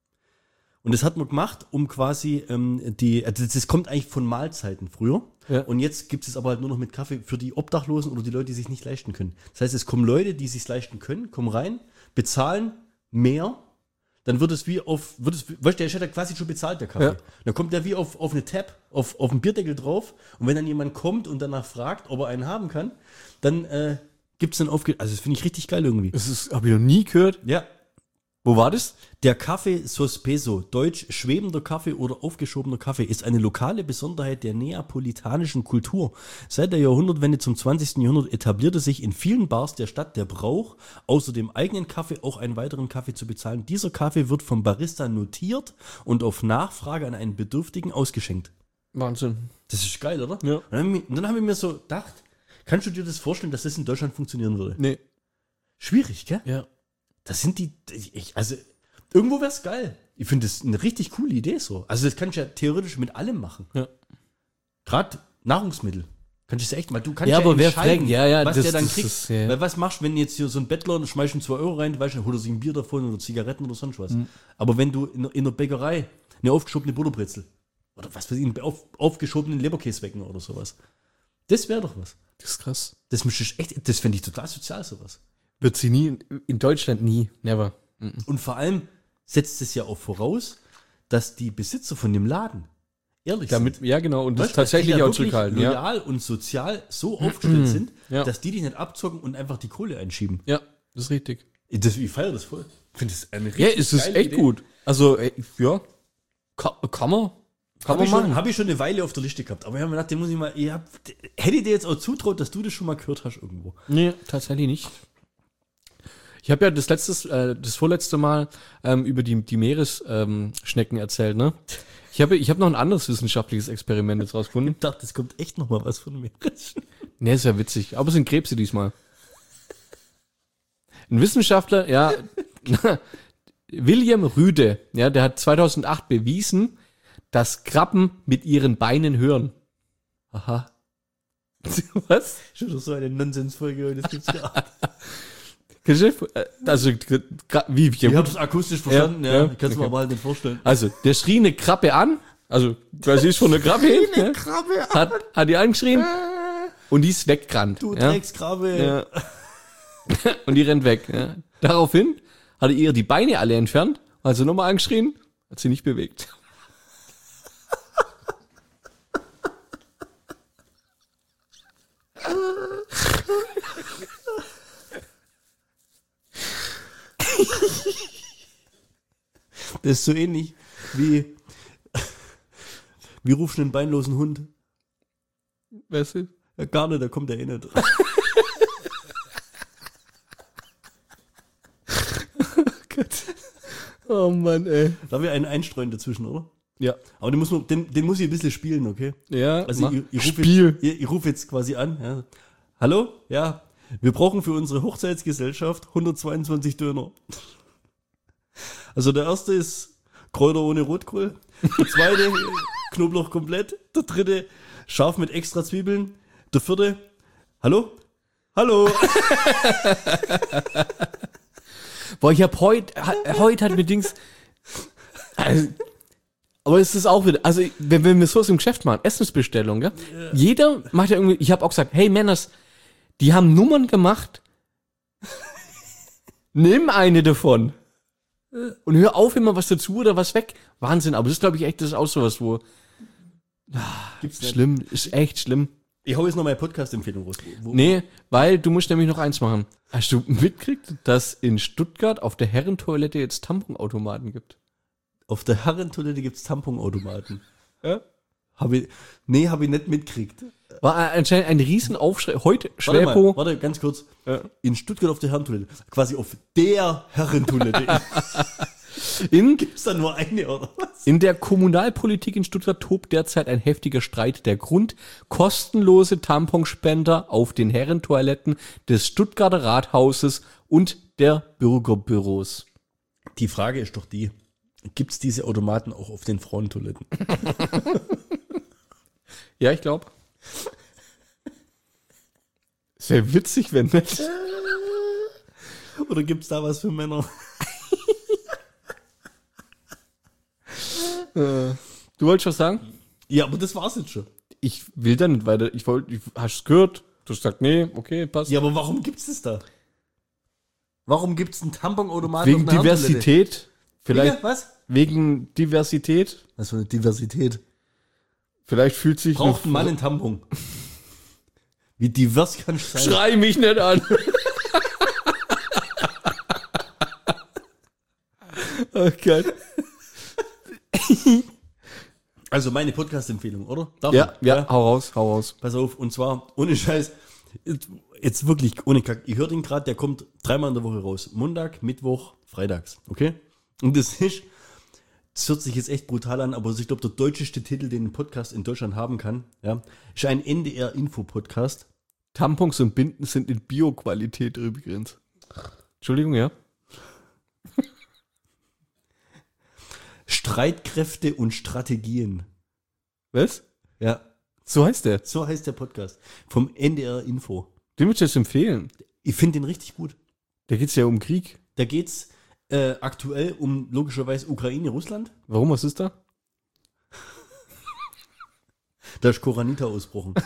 B: Und das hat man gemacht, um quasi ähm, die, also das kommt eigentlich von Mahlzeiten früher.
A: Ja.
B: Und jetzt gibt es aber halt nur noch mit Kaffee für die Obdachlosen oder die Leute, die sich nicht leisten können. Das heißt, es kommen Leute, die sich leisten können, kommen rein, bezahlen mehr, dann wird es wie auf, wird es, weißt du, der hat ja quasi schon bezahlt, der Kaffee.
A: Ja.
B: Dann kommt der wie auf, auf eine Tab, auf, auf einen Bierdeckel drauf. Und wenn dann jemand kommt und danach fragt, ob er einen haben kann, dann äh, gibt es dann aufge... Also das finde ich richtig geil irgendwie.
A: Das ist, habe ich noch nie gehört.
B: Ja,
A: Wo war das?
B: der Kaffee Sospeso, deutsch schwebender Kaffee oder aufgeschobener Kaffee, ist eine lokale Besonderheit der neapolitanischen Kultur. Seit der Jahrhundertwende zum zwanzigsten Jahrhundert etablierte sich in vielen Bars der Stadt der Brauch, außer dem eigenen Kaffee auch einen weiteren Kaffee zu bezahlen. Dieser Kaffee wird vom Barista notiert und auf Nachfrage an einen Bedürftigen ausgeschenkt.
A: Wahnsinn.
B: Das ist geil, oder?
A: Ja.
B: Und dann habe ich, und dann hab ich mir so gedacht, kannst du dir das vorstellen, dass das in Deutschland funktionieren würde?
A: Nee.
B: Schwierig, gell?
A: Ja.
B: Das sind die, ich, also irgendwo wäre es geil. Ich finde das eine richtig coole Idee so. Also das kannst du ja theoretisch mit allem machen.
A: Ja.
B: Gerade Nahrungsmittel. Kannst du das echt mal, du kannst
A: Ja,
B: ja,
A: aber wer
B: entscheiden,
A: fragt- ja, ja,
B: was
A: das-
B: der dann
A: das
B: kriegt.
A: ist, ja.
B: Weil was machst du, wenn jetzt hier so ein Bettler, und schmeißt ihm zwei Euro rein, du weißt nicht, holt er sich ein Bier davon oder Zigaretten oder sonst was.
A: Mhm.
B: Aber wenn du in, in der Bäckerei eine aufgeschobene Butterbrezel oder was weiß ich, einen auf, aufgeschobenen Leberkäse wecken oder sowas. Das wäre doch was.
A: Das ist krass.
B: Das müsste echt, das fände ich total sozial, sowas.
A: Wird sie nie, in, in Deutschland nie. Never.
B: Und vor allem setzt es ja auch voraus, dass die Besitzer von dem Laden ehrlich
A: Damit,
B: sind.
A: ja, genau. Und das
B: Weißt du, dass die
A: tatsächlich
B: ja
A: auch
B: wirklich
A: zurückhalten. Ja.
B: loyal und sozial so aufgestellt sind,
A: Ja.
B: dass die dich nicht abzocken und einfach die Kohle einschieben.
A: ja, das ist richtig.
B: Das, ich feiere das voll. Ich finde das eine
A: Ja, es ist
B: geile
A: echt
B: Idee.
A: gut. Also, ey, ja. Kann, kann man. Kann
B: Habe
A: man
B: ich, schon,
A: machen.
B: hab ich schon eine Weile auf der Liste gehabt. Aber ich habe mir gedacht, den muss ich mal. Ich hab, hätte ich dir jetzt auch zutraut, dass du das schon mal gehört hast irgendwo.
A: Nee, tatsächlich nicht. Ich habe ja das letztes, äh, das vorletzte Mal ähm, über die, die Meeresschnecken ähm, Schnecken erzählt, ne? Ich habe ich hab noch ein anderes wissenschaftliches Experiment jetzt rausgefunden.
B: Ich dachte, es kommt echt noch mal was von mir.
A: Nee, ist ja witzig. Aber es sind Krebse diesmal. Ein Wissenschaftler, ja, William Rüde, ja, der hat zweitausendacht bewiesen, dass Krabben mit ihren Beinen hören. Aha. Was?
B: Schon so eine Nonsensfolge, das gibt's ja.
A: Also, gra- wie, wie
B: Ich habe es akustisch verstanden, ja.
A: Ja, ja,
B: Ich kann es mir
A: okay.
B: aber halt nicht vorstellen.
A: Also, der schrie eine Krabbe an, also, quasi ist von der Krabbe hin, ne? hat, hat die angeschrien und die ist weggerannt.
B: Du
A: ja?
B: Dreckskrabbe.
A: Ja. Und die rennt weg. Ja. Daraufhin hat er ihr die Beine alle entfernt, hat sie nochmal angeschrien, hat sie nicht bewegt.
B: Das ist so ähnlich wie, wie rufst du einen beinlosen Hund?
A: Weißt du?
B: Ja, gar nicht, da kommt er eh nicht.
A: Oh Mann, ey.
B: Da haben wir einen einstreuen dazwischen, oder?
A: Ja.
B: Aber den muss, man, den, den muss ich ein bisschen spielen, okay?
A: Ja,
B: Also
A: mach.
B: ich, ich rufe
A: Spiel.
B: jetzt, ich, ich ruf jetzt quasi an. Ja. Hallo? Ja, wir brauchen für unsere Hochzeitsgesellschaft hundertzweiundzwanzig Döner. Also der erste ist Kräuter ohne Rotkohl. Der zweite Knoblauch komplett. Der dritte scharf mit extra Zwiebeln. Der vierte, hallo? Hallo?
A: Boah, ich hab heute, heute hat mir Dings, also, aber es ist auch wieder, also wenn, wenn wir sowas im Geschäft machen, Essensbestellung, gell? Ja. Jeder macht ja irgendwie, ich habe auch gesagt, hey Männers, die haben Nummern gemacht, nimm eine davon und hör auf immer was dazu oder was weg. Wahnsinn, aber das glaube ich echt, das ist auch sowas, wo,
B: Gibt's nicht.
A: schlimm, ist echt schlimm.
B: Ich hau jetzt noch meine Podcast-Empfehlung raus. Wo, wo,
A: Nee, weil du musst nämlich noch eins machen. Hast du mitgekriegt, dass in Stuttgart auf der Herrentoilette jetzt Tamponautomaten gibt?
B: Auf der Herrentoilette gibt's Tamponautomaten.
A: Ja.
B: Hab ich, nee, habe ich nicht mitgekriegt.
A: War anscheinend ein Riesenaufschrei. Heute
B: Warte
A: Schwäpo.
B: mal, warte, ganz kurz.
A: Ja.
B: In Stuttgart auf der Herrentoilette. Quasi auf der Herrentoilette.
A: In,
B: Gibt's da nur eine oder was?
A: in der Kommunalpolitik in Stuttgart tobt derzeit ein heftiger Streit. Der Grund: kostenlose Tamponspender auf den Herrentoiletten des Stuttgarter Rathauses und der Bürgerbüros.
B: Die Frage ist doch die, gibt's diese Automaten auch auf den Frauentoiletten?
A: Ja, ich glaube. Sehr witzig, wenn nicht.
B: Oder gibt's da was für Männer?
A: Du wolltest was sagen?
B: Ja, aber das war's jetzt schon.
A: Ich will da nicht weiter. Ich wollte, ich, hast es gehört? Du hast gesagt, nee, okay, passt.
B: Ja, aber warum gibt's das da? Warum gibt's einen Tamponautomaten
A: Wegen
B: auf einer
A: Diversität. Vielleicht
B: Wegen was?
A: wegen Diversität.
B: Was für eine Diversität?
A: Vielleicht fühlt sich
B: Braucht ein Mann einen Tampon? Wie divers kannst du sein?
A: Schrei mich nicht an. Oh Gott.
B: Also meine Podcast-Empfehlung, oder? Darf
A: Ja,
B: ich?
A: ja, hau raus, hau raus.
B: Pass auf, und zwar, ohne Scheiß, jetzt, jetzt wirklich, ohne Kack, ich höre den gerade, der kommt dreimal in der Woche raus. Montag, Mittwoch, freitags, okay? Und das ist, das hört sich jetzt echt brutal an, aber ich glaube, der deutscheste Titel, den ein Podcast in Deutschland haben kann, ja, ist ein N D R-Info-Podcast.
A: Tampons und Binden sind in Bio-Qualität übrigens. Entschuldigung, ja?
B: Streitkräfte und Strategien.
A: Was?
B: Ja,
A: So heißt der.
B: so heißt der Podcast. Vom N D R-Info.
A: Den würde ich jetzt empfehlen.
B: Ich finde den richtig gut.
A: Da geht's ja um Krieg.
B: Da geht's äh, aktuell um logischerweise Ukraine, Russland.
A: Warum, was ist da?
B: Da ist Koranita ausgebrochen.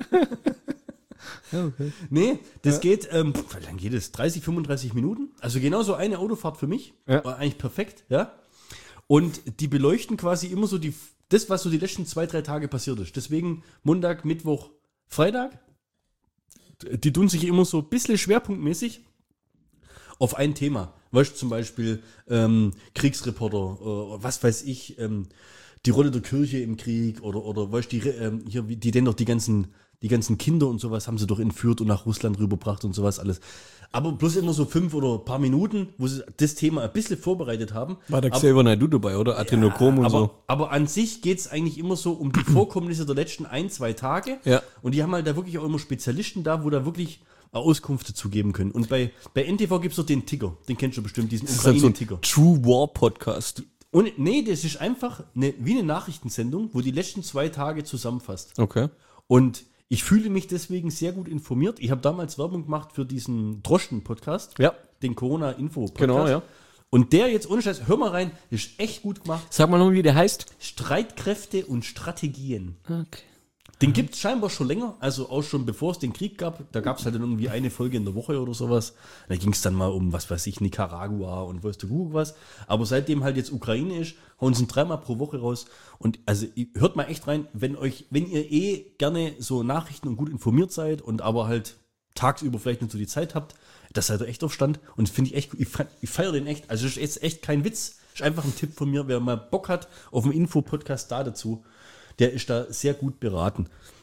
A: Ja, okay.
B: Nee, das
A: Ja.
B: geht, ähm, pf, wie lang geht es? dreißig, fünfunddreißig Minuten. Also genau so eine Autofahrt für mich.
A: Ja.
B: War eigentlich perfekt, ja. Und die beleuchten quasi immer so die, das, was so die letzten zwei, drei Tage passiert ist. Deswegen Montag, Mittwoch, Freitag. Die tun sich immer so ein bisschen schwerpunktmäßig auf ein Thema. Weißt du, zum Beispiel ähm, Kriegsreporter, äh, was weiß ich, ähm, die Rolle der Kirche im Krieg oder, oder weißt du, die, ähm, hier, wie- die denn doch die ganzen, die ganzen Kinder und sowas haben sie doch entführt und nach Russland rübergebracht und sowas alles. Aber bloß immer so fünf oder ein paar Minuten, wo sie das Thema ein bisschen vorbereitet haben.
A: War der
B: Aber-
A: Xavier Naidoo dabei, oder? Adrenochrom und
B: aber,
A: so.
B: aber an sich geht es eigentlich immer so um die Vorkommnisse der letzten ein, zwei Tage.
A: Ja.
B: Und die haben halt da wirklich auch immer Spezialisten da, wo da wirklich eine Auskunft dazu geben können. Und bei, bei N T V gibt es doch den Ticker. Den kennst du bestimmt, diesen
A: Das ist dann so ein
B: Ukraine-Ticker.
A: True War Podcast.
B: Und nee, das ist einfach eine, wie eine Nachrichtensendung, wo die letzten zwei Tage zusammenfasst.
A: Okay.
B: Und ich fühle mich deswegen sehr gut informiert. Ich habe damals Werbung gemacht für diesen Droschen-Podcast,
A: Ja.
B: den Corona-Info-Podcast.
A: Genau, ja.
B: Und der jetzt, ohne Scheiß, hör mal rein, ist echt gut gemacht.
A: Sag mal noch, wie der heißt.
B: Streitkräfte und Strategien.
A: Okay.
B: Den gibt es scheinbar schon länger, also auch schon bevor es den Krieg gab. Da gab es halt dann irgendwie eine Folge in der Woche oder sowas. Da ging es dann mal um, was weiß ich, Nicaragua und weißt du Google was. Aber seitdem halt jetzt Ukraine ist, hauen sie dreimal pro Woche raus. Und also hört mal echt rein, wenn euch, wenn ihr eh gerne so Nachrichten und gut informiert seid und aber halt tagsüber vielleicht nicht so die Zeit habt, das seid ihr echt auf Stand. Und finde ich echt, ich, ich feiere den echt. Also ist jetzt echt kein Witz. Ist einfach ein Tipp von mir, wer mal Bock hat auf einen Info-Podcast da dazu. Der ist da sehr gut beraten.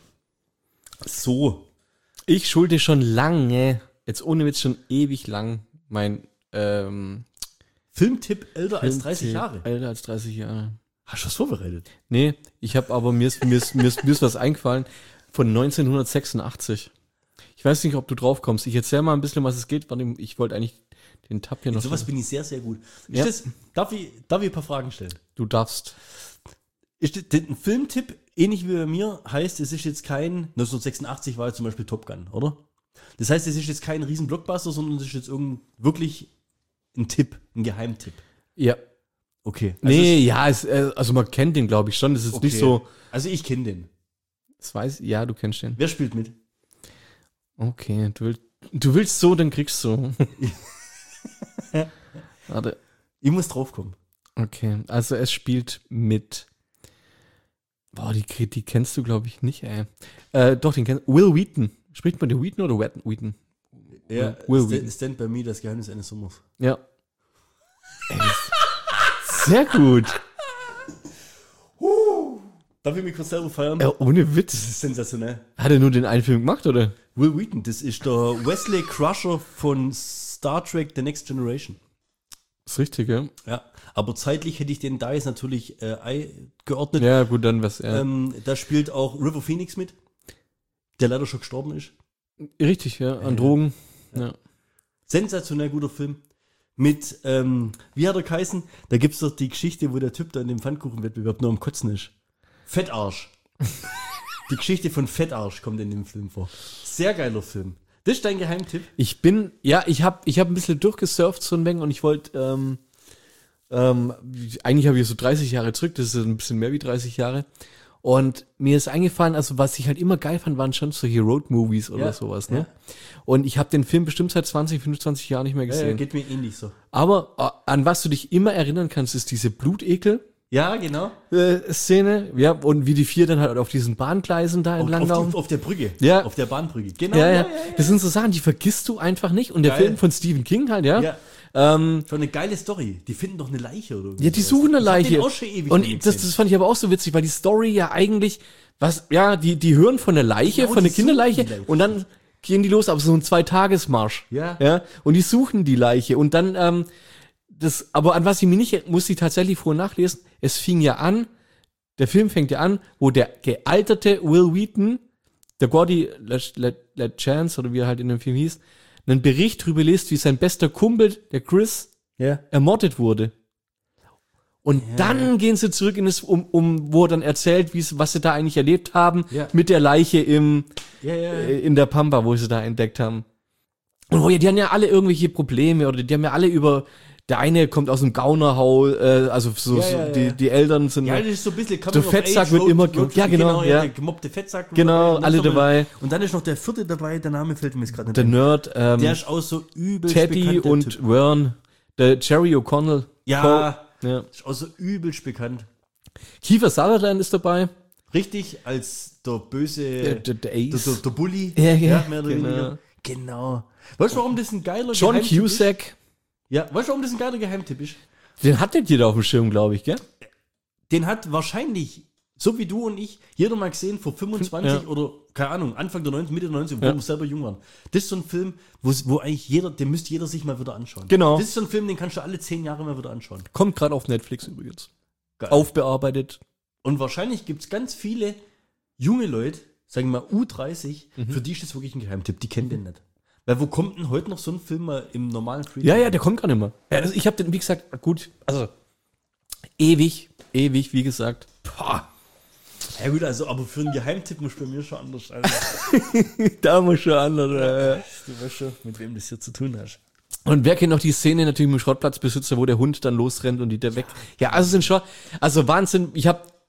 B: So.
A: Ich schulde schon lange, jetzt ohne Witz schon ewig lang, mein ähm,
B: Filmtipp älter als dreißig Jahre.
A: Älter als dreißig Jahre.
B: Hast du was vorbereitet?
A: Nee, ich habe aber, mir ist, mir, ist, mir, ist, mir ist was eingefallen von neunzehnhundertsechsundachtzig. Ich weiß nicht, ob du drauf kommst. Ich erzähl mal ein bisschen, was es geht. Ich wollte eigentlich den Tab hier noch...
B: Sowas bin ich sehr, sehr gut. Ist
A: Ja.
B: das, darf, ich, darf ich ein paar Fragen stellen?
A: Du darfst.
B: Ist das, das ein Filmtipp, ähnlich wie bei mir, heißt, es ist jetzt kein, neunzehnhundertsechsundachtzig war jetzt zum Beispiel Top Gun, oder? Das heißt, es ist jetzt kein riesen Blockbuster, sondern es ist jetzt irgend, wirklich ein Tipp, ein Geheimtipp.
A: Ja.
B: Okay.
A: Nee, ja, es, äh, also man kennt den, glaube ich, schon. Das ist
B: okay.
A: nicht so...
B: Also ich kenne den.
A: Das weiß ja, du kennst den.
B: Wer spielt mit?
A: Okay, du willst, du willst so, dann kriegst du. Warte.
B: Ich muss draufkommen.
A: Okay, also es spielt mit... Boah, die, die kennst du, glaube ich, nicht, ey. Äh, doch, den kennst Will Wheaton. Spricht man den Wheaton oder Wheaton? Wheaton?
B: Ja,
A: Will
B: Stand,
A: Wheaton.
B: Stand by Me, das Geheimnis eines Sommers.
A: Ja. Ey, das- Sehr gut.
B: Darf ich mich kurz selber feiern?
A: Ja, ohne Witz.
B: Das ist sensationell.
A: Hat er nur den einen Film gemacht, oder?
B: Will Wheaton, das ist der Wesley Crusher von Star Trek The Next Generation.
A: Ist richtig, ja?
B: Ja, aber zeitlich hätte ich den da jetzt natürlich äh, eingeordnet.
A: Ja, gut, dann was, ja.
B: Ähm, da spielt auch River Phoenix mit, der leider schon gestorben ist.
A: Richtig, ja, an Drogen. Ja.
B: Sensationell guter Film. Mit, ähm, wie hat er geheißen? Da gibt es doch die Geschichte, wo der Typ da in dem Pfannkuchenwettbewerb nur am Kotzen ist. Fettarsch. Die Geschichte von Fettarsch kommt in dem Film vor. Sehr geiler Film. Das ist dein Geheimtipp?
A: Ich bin, ja, ich habe ich hab ein bisschen durchgesurft so ein wenig und ich wollte, ähm, ähm, eigentlich habe ich so dreißig Jahre zurück, das ist ein bisschen mehr wie dreißig Jahre. Und mir ist eingefallen, also was ich halt immer geil fand, waren schon solche Road-Movies oder
B: Ja,
A: sowas, ne?
B: ja.
A: Und ich habe den Film bestimmt seit zwanzig, fünfundzwanzig Jahren nicht mehr
B: Ja,
A: gesehen.
B: ja, geht mir ähnlich so.
A: Aber äh, an was du dich immer erinnern kannst, ist diese Blutekel.
B: Ja, genau.
A: Äh, Szene, ja, und wie die vier dann halt auf diesen Bahngleisen da
B: Auf,
A: entlang
B: auf,
A: laufen.
B: die, auf der Brücke.
A: Ja.
B: Auf der Bahnbrücke. Genau.
A: Ja, ja, das sind so Sachen, die vergisst du einfach nicht. Und der
B: Geil.
A: Film von Stephen King halt, ja.
B: Ja.
A: Ähm,
B: Schon eine geile Story. Die finden doch eine Leiche oder
A: ja, die
B: sowas.
A: suchen eine
B: Ich hab
A: Leiche.
B: den auch schon ewig
A: Und
B: nicht
A: das,
B: gesehen.
A: das fand ich aber auch so witzig, weil die Story ja eigentlich, was, ja, die, die hören von der Leiche,
B: Genau,
A: von der
B: die suchen
A: Kinderleiche
B: die Leiche.
A: und dann gehen die los, aber so ein Zweitagesmarsch.
B: Ja.
A: Ja. Und die suchen die Leiche. Und dann, ähm, das, aber an was ich mich nicht, musste ich tatsächlich vorher nachlesen, es fing ja an, der Film fängt ja an, wo der gealterte Will Wheaton, der Gordy LaChance, oder wie er halt in dem Film hieß, einen Bericht drüber liest, wie sein bester Kumpel, der Chris,
B: Ja.
A: ermordet wurde. Und dann gehen sie zurück in das, um, um, wo er dann erzählt, wie was sie da eigentlich erlebt haben,
B: Ja.
A: mit der Leiche im,
B: Ja, ja, ja.
A: äh, in der Pampa, wo sie da entdeckt haben. Und wo ja, die haben ja alle irgendwelche Probleme, oder die haben ja alle über, der eine kommt aus dem Gaunerhaus, äh, also so,
B: Ja,
A: so
B: ja, ja.
A: die, die Eltern sind,
B: Ja, das ist so ein bisschen
A: Der
B: Coming of
A: Fettsack
B: Age,
A: wird
B: Road-
A: immer
B: Road-
A: ge- ja, genau, ja.
B: Der gemobbte Fettsack. wird
A: Genau,
B: dabei. Und
A: alle
B: dann noch
A: dabei.
B: mal- Und dann ist noch der vierte dabei, der Name fällt mir jetzt gerade nicht
A: der
B: ein.
A: Nerd, ähm,
B: Der ist auch so übel
A: Teddy und Vern, der Jerry O'Connell.
B: Ja,
A: Co- ja.
B: ist auch so übelst bekannt.
A: Kiefer Sutherland ist dabei.
B: Richtig, als der böse,
A: Der, der, der
B: der,
A: Ace.
B: der, der Bully.
A: Ja, ja,
B: mehr oder
A: genau.
B: weniger. Genau. Weißt du, warum das ein geiler
A: John
B: Geheimtipp
A: Cusack.
B: ist? Ja, weißt du, warum das ein geiler Geheimtipp ist?
A: Den hat nicht jeder auf dem Schirm, glaube ich, gell?
B: Den hat wahrscheinlich, so wie du und ich, jeder mal gesehen vor fünfundzwanzig
A: Ja.
B: oder, keine Ahnung, Anfang der neunziger, Mitte der neunziger, wo
A: Ja.
B: wir selber jung waren. Das ist so ein Film, wo, wo eigentlich jeder, den müsste jeder sich mal wieder anschauen.
A: Genau.
B: Das ist so ein Film, den kannst du alle zehn Jahre mal wieder anschauen.
A: Kommt gerade auf Netflix übrigens.
B: Geil.
A: Aufbearbeitet.
B: Und wahrscheinlich gibt es ganz viele junge Leute, sagen wir mal U dreißig,
A: Mhm.
B: für die ist das wirklich ein Geheimtipp. Die kennen den nicht. Weil wo kommt denn heute noch so ein Film mal im normalen Free?
A: Ja, ja, der kommt gar nicht mehr. Ja, also ich habe den, wie gesagt, gut, also ewig, ewig, wie gesagt.
B: Pah. Ja gut, also aber für einen Geheimtipp muss bei mir schon anders. Also,
A: Da muss schon anders.
B: du weißt schon, mit wem das hier zu tun hast.
A: Und wer kennt noch die Szene natürlich mit dem Schrottplatzbesitzer, wo der Hund dann losrennt und die der weg. Ja, also sind schon, also Wahnsinn. Ich habe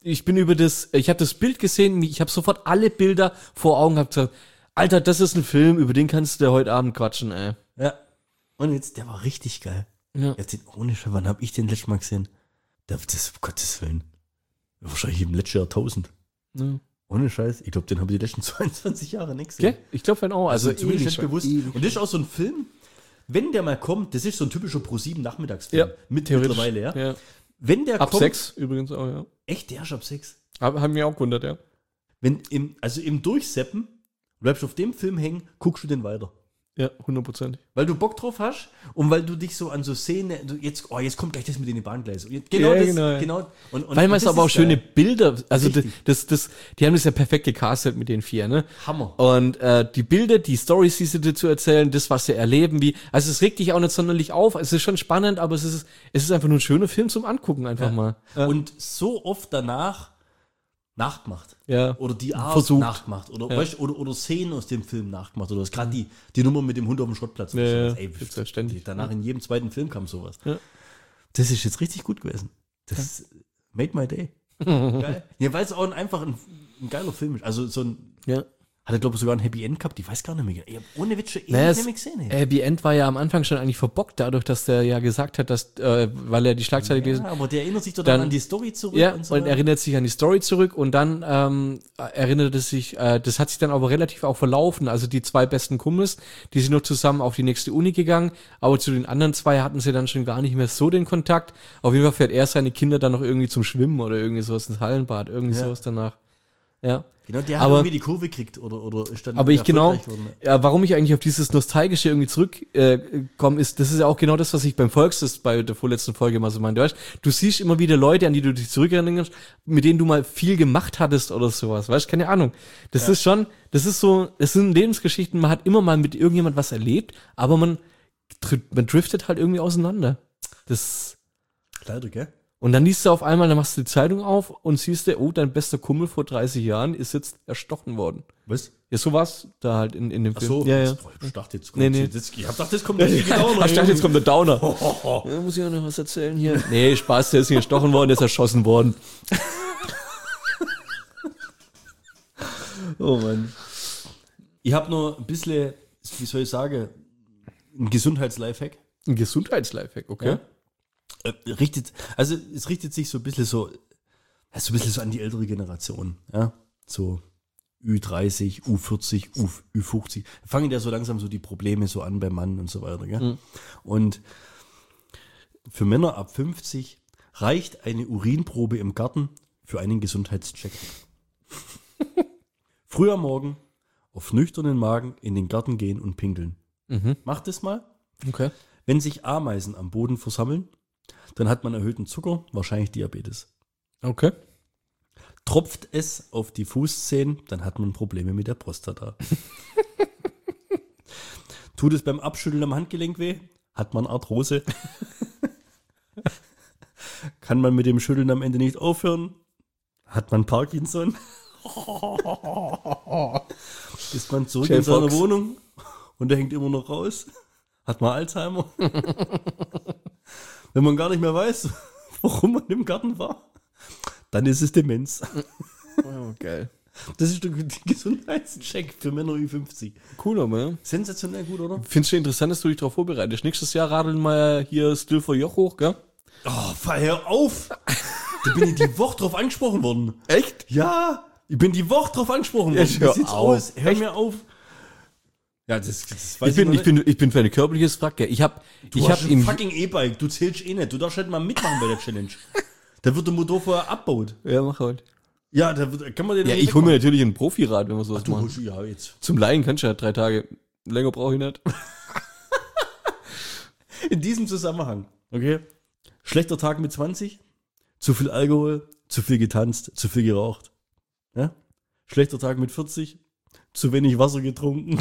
A: ich bin über das, ich habe das Bild gesehen, ich habe sofort alle Bilder vor Augen gehabt. So, Alter, das ist ein Film, über den kannst du heute Abend quatschen, ey.
B: Ja. Und jetzt, der war richtig geil.
A: Ja.
B: Jetzt den, ohne Scheiß, wann hab ich den letztes Mal gesehen? Der, das, um Gottes Willen. Wahrscheinlich im letzten Jahrtausend.
A: Ja.
B: Ohne Scheiß. Ich glaube, den habe ich die letzten zweiundzwanzig Jahre nicht gesehen.
A: Okay? Ich glaube, auch. Also,
B: Also zumindest
A: ewig
B: nicht bewusst.
A: ewig.
B: Und das ist auch so ein Film, wenn der mal kommt, das ist so ein typischer Pro sieben Nachmittagsfilm.
A: Ja,
B: mit
A: theoretisch.
B: mittlerweile, ja.
A: Ja.
B: Wenn der
A: Ab
B: kommt.
A: sechs übrigens auch, ja.
B: Echt, der ist ab sechs.
A: Hab, haben wir auch gewundert, ja.
B: Wenn im, also im Durchseppen, bleibst du auf dem Film hängen, guckst du den weiter.
A: Ja, hundertprozentig.
B: Weil du Bock drauf hast und weil du dich so an so Szenen, du jetzt, oh, jetzt kommt gleich das mit den Bahngleisen. Und Genau
A: Ja,
B: das,
A: genau.
B: genau. Und, und
A: Weil man
B: das
A: es aber auch
B: ist
A: schöne
B: geil.
A: Bilder, also das,
B: Richtig.
A: das, das, die haben das ja perfekt gecastet mit den vier, ne?
B: Hammer.
A: Und äh, die Bilder, die Storys, die sie dir zu erzählen, das, was sie erleben, wie, also es regt dich auch nicht sonderlich auf. Es ist schon spannend, aber es ist, es ist einfach nur ein schöner Film zum Angucken, einfach
B: Ja.
A: mal. Ja.
B: Und so oft danach nachgemacht.
A: Ja.
B: Oder die Art
A: Versucht.
B: nachgemacht. Oder,
A: Ja.
B: weißt, du, oder, oder Szenen aus dem Film nachgemacht. Oder gerade die, die Nummer mit dem Hund auf dem Schrottplatz. oder
A: Ja,
B: sowas.
A: ja.
B: Ey,
A: Gibt's ja ständig.
B: Danach in jedem zweiten Film kam sowas.
A: Ja.
B: Das ist jetzt richtig gut gewesen. Das made my day. Geil. Ja, weil es auch ein, einfach ein, ein geiler Film ist. Also so ein,
A: Ja.
B: hat er glaube ich sogar ein Happy End gehabt. Ich weiß gar nicht mehr. Ich hab ohne Witz schon ewig
A: Naja,
B: nicht
A: es-
B: mehr gesehen. ey.
A: Happy End war ja am Anfang schon eigentlich verbockt, dadurch, dass der ja gesagt hat, dass, äh, weil er die Schlagzeile gelesen
B: Ja, aber der erinnert sich doch
A: Dann-
B: dann an die Story zurück.
A: Ja,
B: und so.
A: und erinnert sich an die Story zurück und dann ähm, erinnert es sich, äh, das hat sich dann aber relativ auch verlaufen. Also die zwei besten Kumpels, die sind noch zusammen auf die nächste Uni gegangen, aber zu den anderen zwei hatten sie dann schon gar nicht mehr so den Kontakt. Auf jeden Fall fährt er seine Kinder dann noch irgendwie zum Schwimmen oder irgendwie sowas ins Hallenbad, irgendwie
B: Ja.
A: sowas danach. Ja.
B: Genau, der hat
A: Aber-
B: irgendwie die Kurve gekriegt oder, oder ist dann
A: Aber ich genau,
B: erfolgreich worden.
A: ja, warum ich eigentlich auf dieses Nostalgische irgendwie zurückkomme, äh, komm, ist, das ist ja auch genau das, was ich beim Volkstest bei der vorletzten Folge mal so meinte. Weißt, du siehst immer wieder Leute, an die du dich zurückerinnerst, mit denen du mal viel gemacht hattest oder sowas. Weißt, keine Ahnung. Das ist schon, das ist so, das sind Lebensgeschichten, man hat immer mal mit irgendjemand was erlebt, aber man, dr- man driftet halt irgendwie auseinander. Das,
B: Leider, gell?
A: und dann liest du auf einmal, dann machst du die Zeitung auf und siehst du, oh, dein bester Kumpel vor dreißig Jahren ist jetzt erstochen worden.
B: Was?
A: Ja, so war's da halt in, in dem
B: Ach
A: Film.
B: so,
A: ja, ja.
B: ich dachte, jetzt
A: Nee,
B: kommt
A: nee.
B: Jetzt, ich hab gedacht, jetzt kommt der Downer.
A: Ich dachte, jetzt kommt der Downer. Ja, muss ich auch noch was erzählen hier? Nee, Spaß, der ist nicht gestochen worden, der ist erschossen worden.
B: Oh Mann. Ich habe nur ein bisschen, wie soll ich sagen, ein Gesundheits-Lifehack.
A: Ein Gesundheitslifehack, okay.
B: Ja. Äh, richtet, also es richtet sich so ein bisschen so, ja, so ein bisschen so an die ältere Generation, ja, so Ü dreißig, U vierzig, U, Ü fünfzig, fangen ja so langsam so die Probleme so an beim Mann und so weiter, gell?
A: Mhm.
B: Und für Männer ab fünfzig reicht eine Urinprobe im Garten für einen Gesundheitscheck. Früh am Morgen auf nüchternen Magen in den Garten gehen und pinkeln.
A: Mhm.
B: Macht es mal.
A: Okay.
B: Wenn sich Ameisen am Boden versammeln, dann hat man erhöhten Zucker, wahrscheinlich Diabetes.
A: Okay.
B: Tropft es auf die Fußzehen, dann hat man Probleme mit der Prostata. Tut es beim Abschütteln am Handgelenk weh, hat man Arthrose. Kann man mit dem Schütteln am Ende nicht aufhören, hat man Parkinson. Ist man zurück
A: Jay
B: in seiner
A: Fox.
B: Wohnung und der hängt immer noch raus, hat man Alzheimer. Wenn man gar nicht mehr weiß, warum man im Garten war, dann ist es Demenz.
A: Oh, geil.
B: Das ist der Gesundheitscheck für Männer Ü fünfzig.
A: Cool, aber ja.
B: Sensationell gut, oder?
A: Findest du interessant, dass du dich darauf vorbereitest? Nächstes Jahr radeln wir hier Still for Joch hoch, gell?
B: Oh, hör auf! Da bin ich die Woche drauf angesprochen worden.
A: Echt?
B: Ja, ich bin die Woche drauf angesprochen worden.
A: Jetzt hör
B: Wie sieht's
A: auf.
B: aus? Hör mir auf. Ja, das, das weiß
A: Ich bin,
B: noch
A: ich bin, ich bin für eine körperliches Wrack, gell? Ich hab,
B: Du
A: ich
B: hast
A: hab
B: ein
A: im,
B: fucking E-Bike, du zählst eh nicht. Du darfst nicht mal mitmachen bei der Challenge. Da wird der Motor vorher abgebaut.
A: ja, mach halt.
B: Ja, da wird, kann man den
A: Ja,
B: nicht
A: ich hole mir
B: wegmachen.
A: natürlich ein Profirad, wenn wir sowas
B: Du
A: machen.
B: holst, ja, jetzt.
A: Zum Leihen kannst du ja drei Tage. Länger brauche ich nicht.
B: In diesem Zusammenhang, okay? Schlechter Tag mit zwanzig, zu viel Alkohol, zu viel getanzt, zu viel geraucht. Ja? Schlechter Tag mit vierzig, zu wenig Wasser getrunken.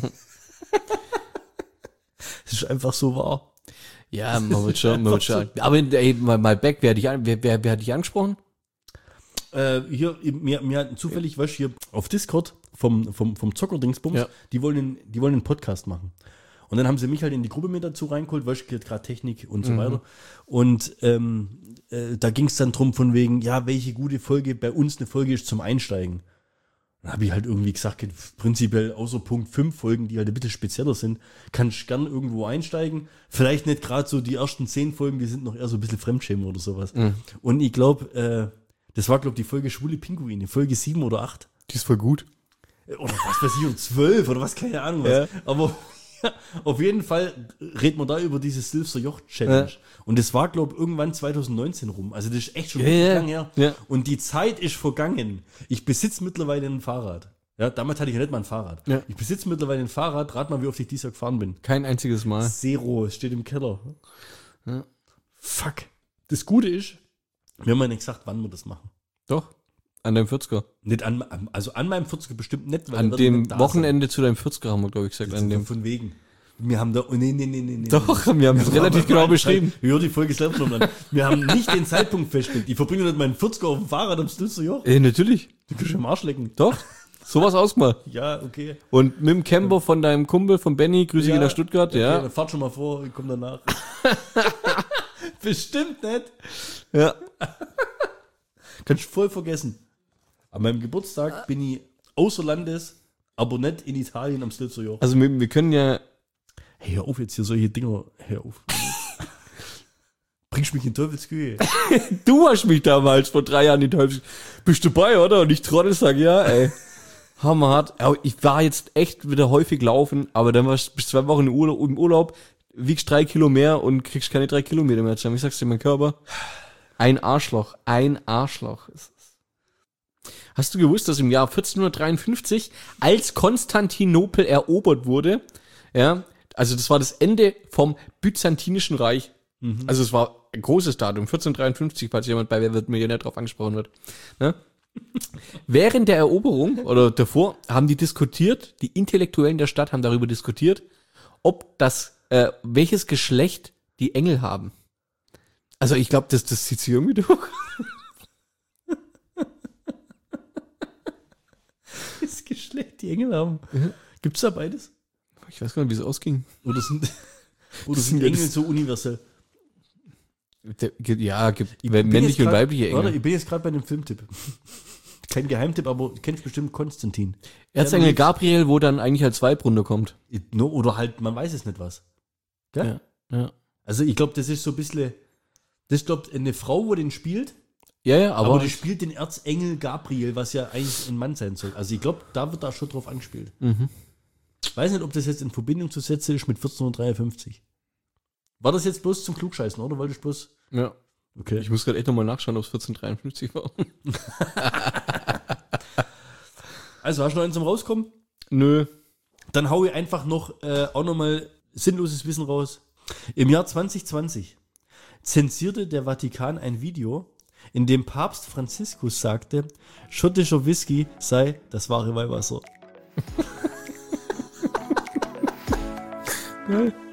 B: Das ist einfach so wahr.
A: Ja, man wird schon, man wird schon. Aber ey, mal, mal back, wer hat dich, an, wer, wer, wer hat dich angesprochen?
B: Äh, hier, mir, mir hatten zufällig, weißt du, hier auf Discord vom, vom, vom Zockerdingsbums,
A: Ja.
B: die wollen, einen- die wollen einen Podcast machen. Und dann haben sie mich halt in die Gruppe mit dazu reingeholt, weil ich gerade Technik und so weiter. Und ähm, äh, da ging es dann drum von wegen, ja, welche gute Folge bei uns eine Folge ist zum Einsteigen. Dann habe ich halt irgendwie gesagt, prinzipiell außer Punkt fünf Folgen, die halt ein bisschen spezieller sind, kann ich gern irgendwo einsteigen. Vielleicht nicht gerade so die ersten zehn Folgen, die sind noch eher so ein bisschen Fremdschämen oder sowas. Mhm. Und ich glaube, äh, das war, glaube ich, die Folge Schwule Pinguine, Folge sieben oder acht.
A: Die ist voll gut.
B: Oder was weiß ich, um zwölf oder was, keine Ahnung was. Ja. Aber ja, auf jeden Fall reden wir da über diese Silvster Joch Challenge. Ja. Und das war, glaube ich, irgendwann zwanzig neunzehn rum. Also das ist echt schon
A: ja,
B: wirklich
A: ja.
B: lang her.
A: Ja.
B: Und die Zeit ist vergangen. Ich besitze mittlerweile ein Fahrrad. Ja, damals hatte ich ja nicht mal ein Fahrrad. Ja. Ich besitze mittlerweile ein Fahrrad. Rat mal, wie oft ich dieses Jahr gefahren bin.
A: Kein einziges Mal.
B: Zero. Es steht im Keller.
A: Ja.
B: Fuck. Das Gute ist, wir haben ja nicht gesagt, wann wir das machen.
A: Doch. An deinem vierziger.
B: Nicht an, also an meinem vierziger bestimmt nicht. Weil
A: an dem Wochenende sein. Zu deinem vierziger haben wir, glaube ich, gesagt.
B: An dem. Von wegen. Wir haben da, oh, nee, nee, nee, nee.
A: Doch, wir haben es relativ genau beschrieben.
B: Hör die Folge selber noch an. Wir haben nicht den Zeitpunkt festgelegt. Ich verbringe nicht meinen vierziger auf dem Fahrrad am Silvster Joch.
A: Äh, natürlich.
B: Du kannst am Arsch lecken.
A: Doch. Sowas ausgemacht.
B: Ja, okay.
A: Und mit dem Camper von deinem Kumpel, von Benny, grüße
B: ja,
A: ich nach Stuttgart,
B: okay,
A: ja.
B: Dann fahrt schon mal vor, ich komm danach. Bestimmt nicht.
A: Ja.
B: Kannst voll vergessen. An meinem Geburtstag bin ich außer Landes, aber nicht in Italien am Silvster Joch.
A: Also wir, wir können ja...
B: Hey, hör auf jetzt hier solche Dinger. Hör auf. Bringst mich in Teufelskühe.
A: Du hast mich damals vor drei Jahren in Teufelskühe. Bist du dabei, oder? Und ich trottel sag ja, ey. Hammerhart. Ich war jetzt echt wieder häufig laufen, aber dann warst du bis zwei Wochen im Urlaub, im Urlaub, wiegst drei Kilo mehr und kriegst keine drei Kilometer mehr zusammen. Ich sag's dir, mein Körper. Ein Arschloch. Ein Arschloch ist es. Hast du gewusst, dass im Jahr vierzehnhundertdreiundfünfzig, als Konstantinopel erobert wurde, ja, also das war das Ende vom Byzantinischen Reich. Mhm. Also es war ein großes Datum, vierzehnhundertdreiundfünfzig, falls jemand bei Wer wird Millionär drauf angesprochen wird. Ne? Während der Eroberung oder davor haben die diskutiert, die Intellektuellen der Stadt haben darüber diskutiert, ob das, äh, welches Geschlecht die Engel haben. Also ich glaube, das, das zieht sich irgendwie durch.
B: Das Geschlecht die Engel haben. Mhm. Gibt's da beides?
A: Ich weiß gar nicht, wie es ausging.
B: Oder sind, oder sind Engel so universell?
A: Der, ja, gibt männliche und
B: grad,
A: weibliche Engel.
B: Warte, ich bin jetzt gerade bei einem Filmtipp. Kein Geheimtipp, aber du kennst bestimmt Konstantin.
A: Erzengel Gabriel, wo dann eigentlich als Weib runterkommt.
B: Oder halt, man weiß es nicht was. Gell?
A: Ja, ja.
B: Also ich glaube, das ist so ein bisschen, das ist, glaube ich, eine Frau, wo den spielt.
A: Ja, ja, aber,
B: aber die spielt den Erzengel Gabriel, was ja eigentlich ein Mann sein soll. Also ich glaube, da wird da schon drauf angespielt.
A: Mhm.
B: Ich weiß nicht, ob das jetzt in Verbindung zu setzen ist mit vierzehnhundertdreiundfünfzig. War das jetzt bloß zum Klugscheißen, oder? Wolltest du bloß?
A: Ja.
B: Okay.
A: Ich muss gerade echt nochmal nachschauen, ob es vierzehnhundertdreiundfünfzig war.
B: Also, hast du noch einen zum Rauskommen?
A: Nö.
B: Dann hau ich einfach noch äh, auch nochmal sinnloses Wissen raus. Im Jahr zwanzig zwanzig zensierte der Vatikan ein Video, in dem Papst Franziskus sagte, schottischer Whisky sei das wahre Weihwasser.
A: Geil.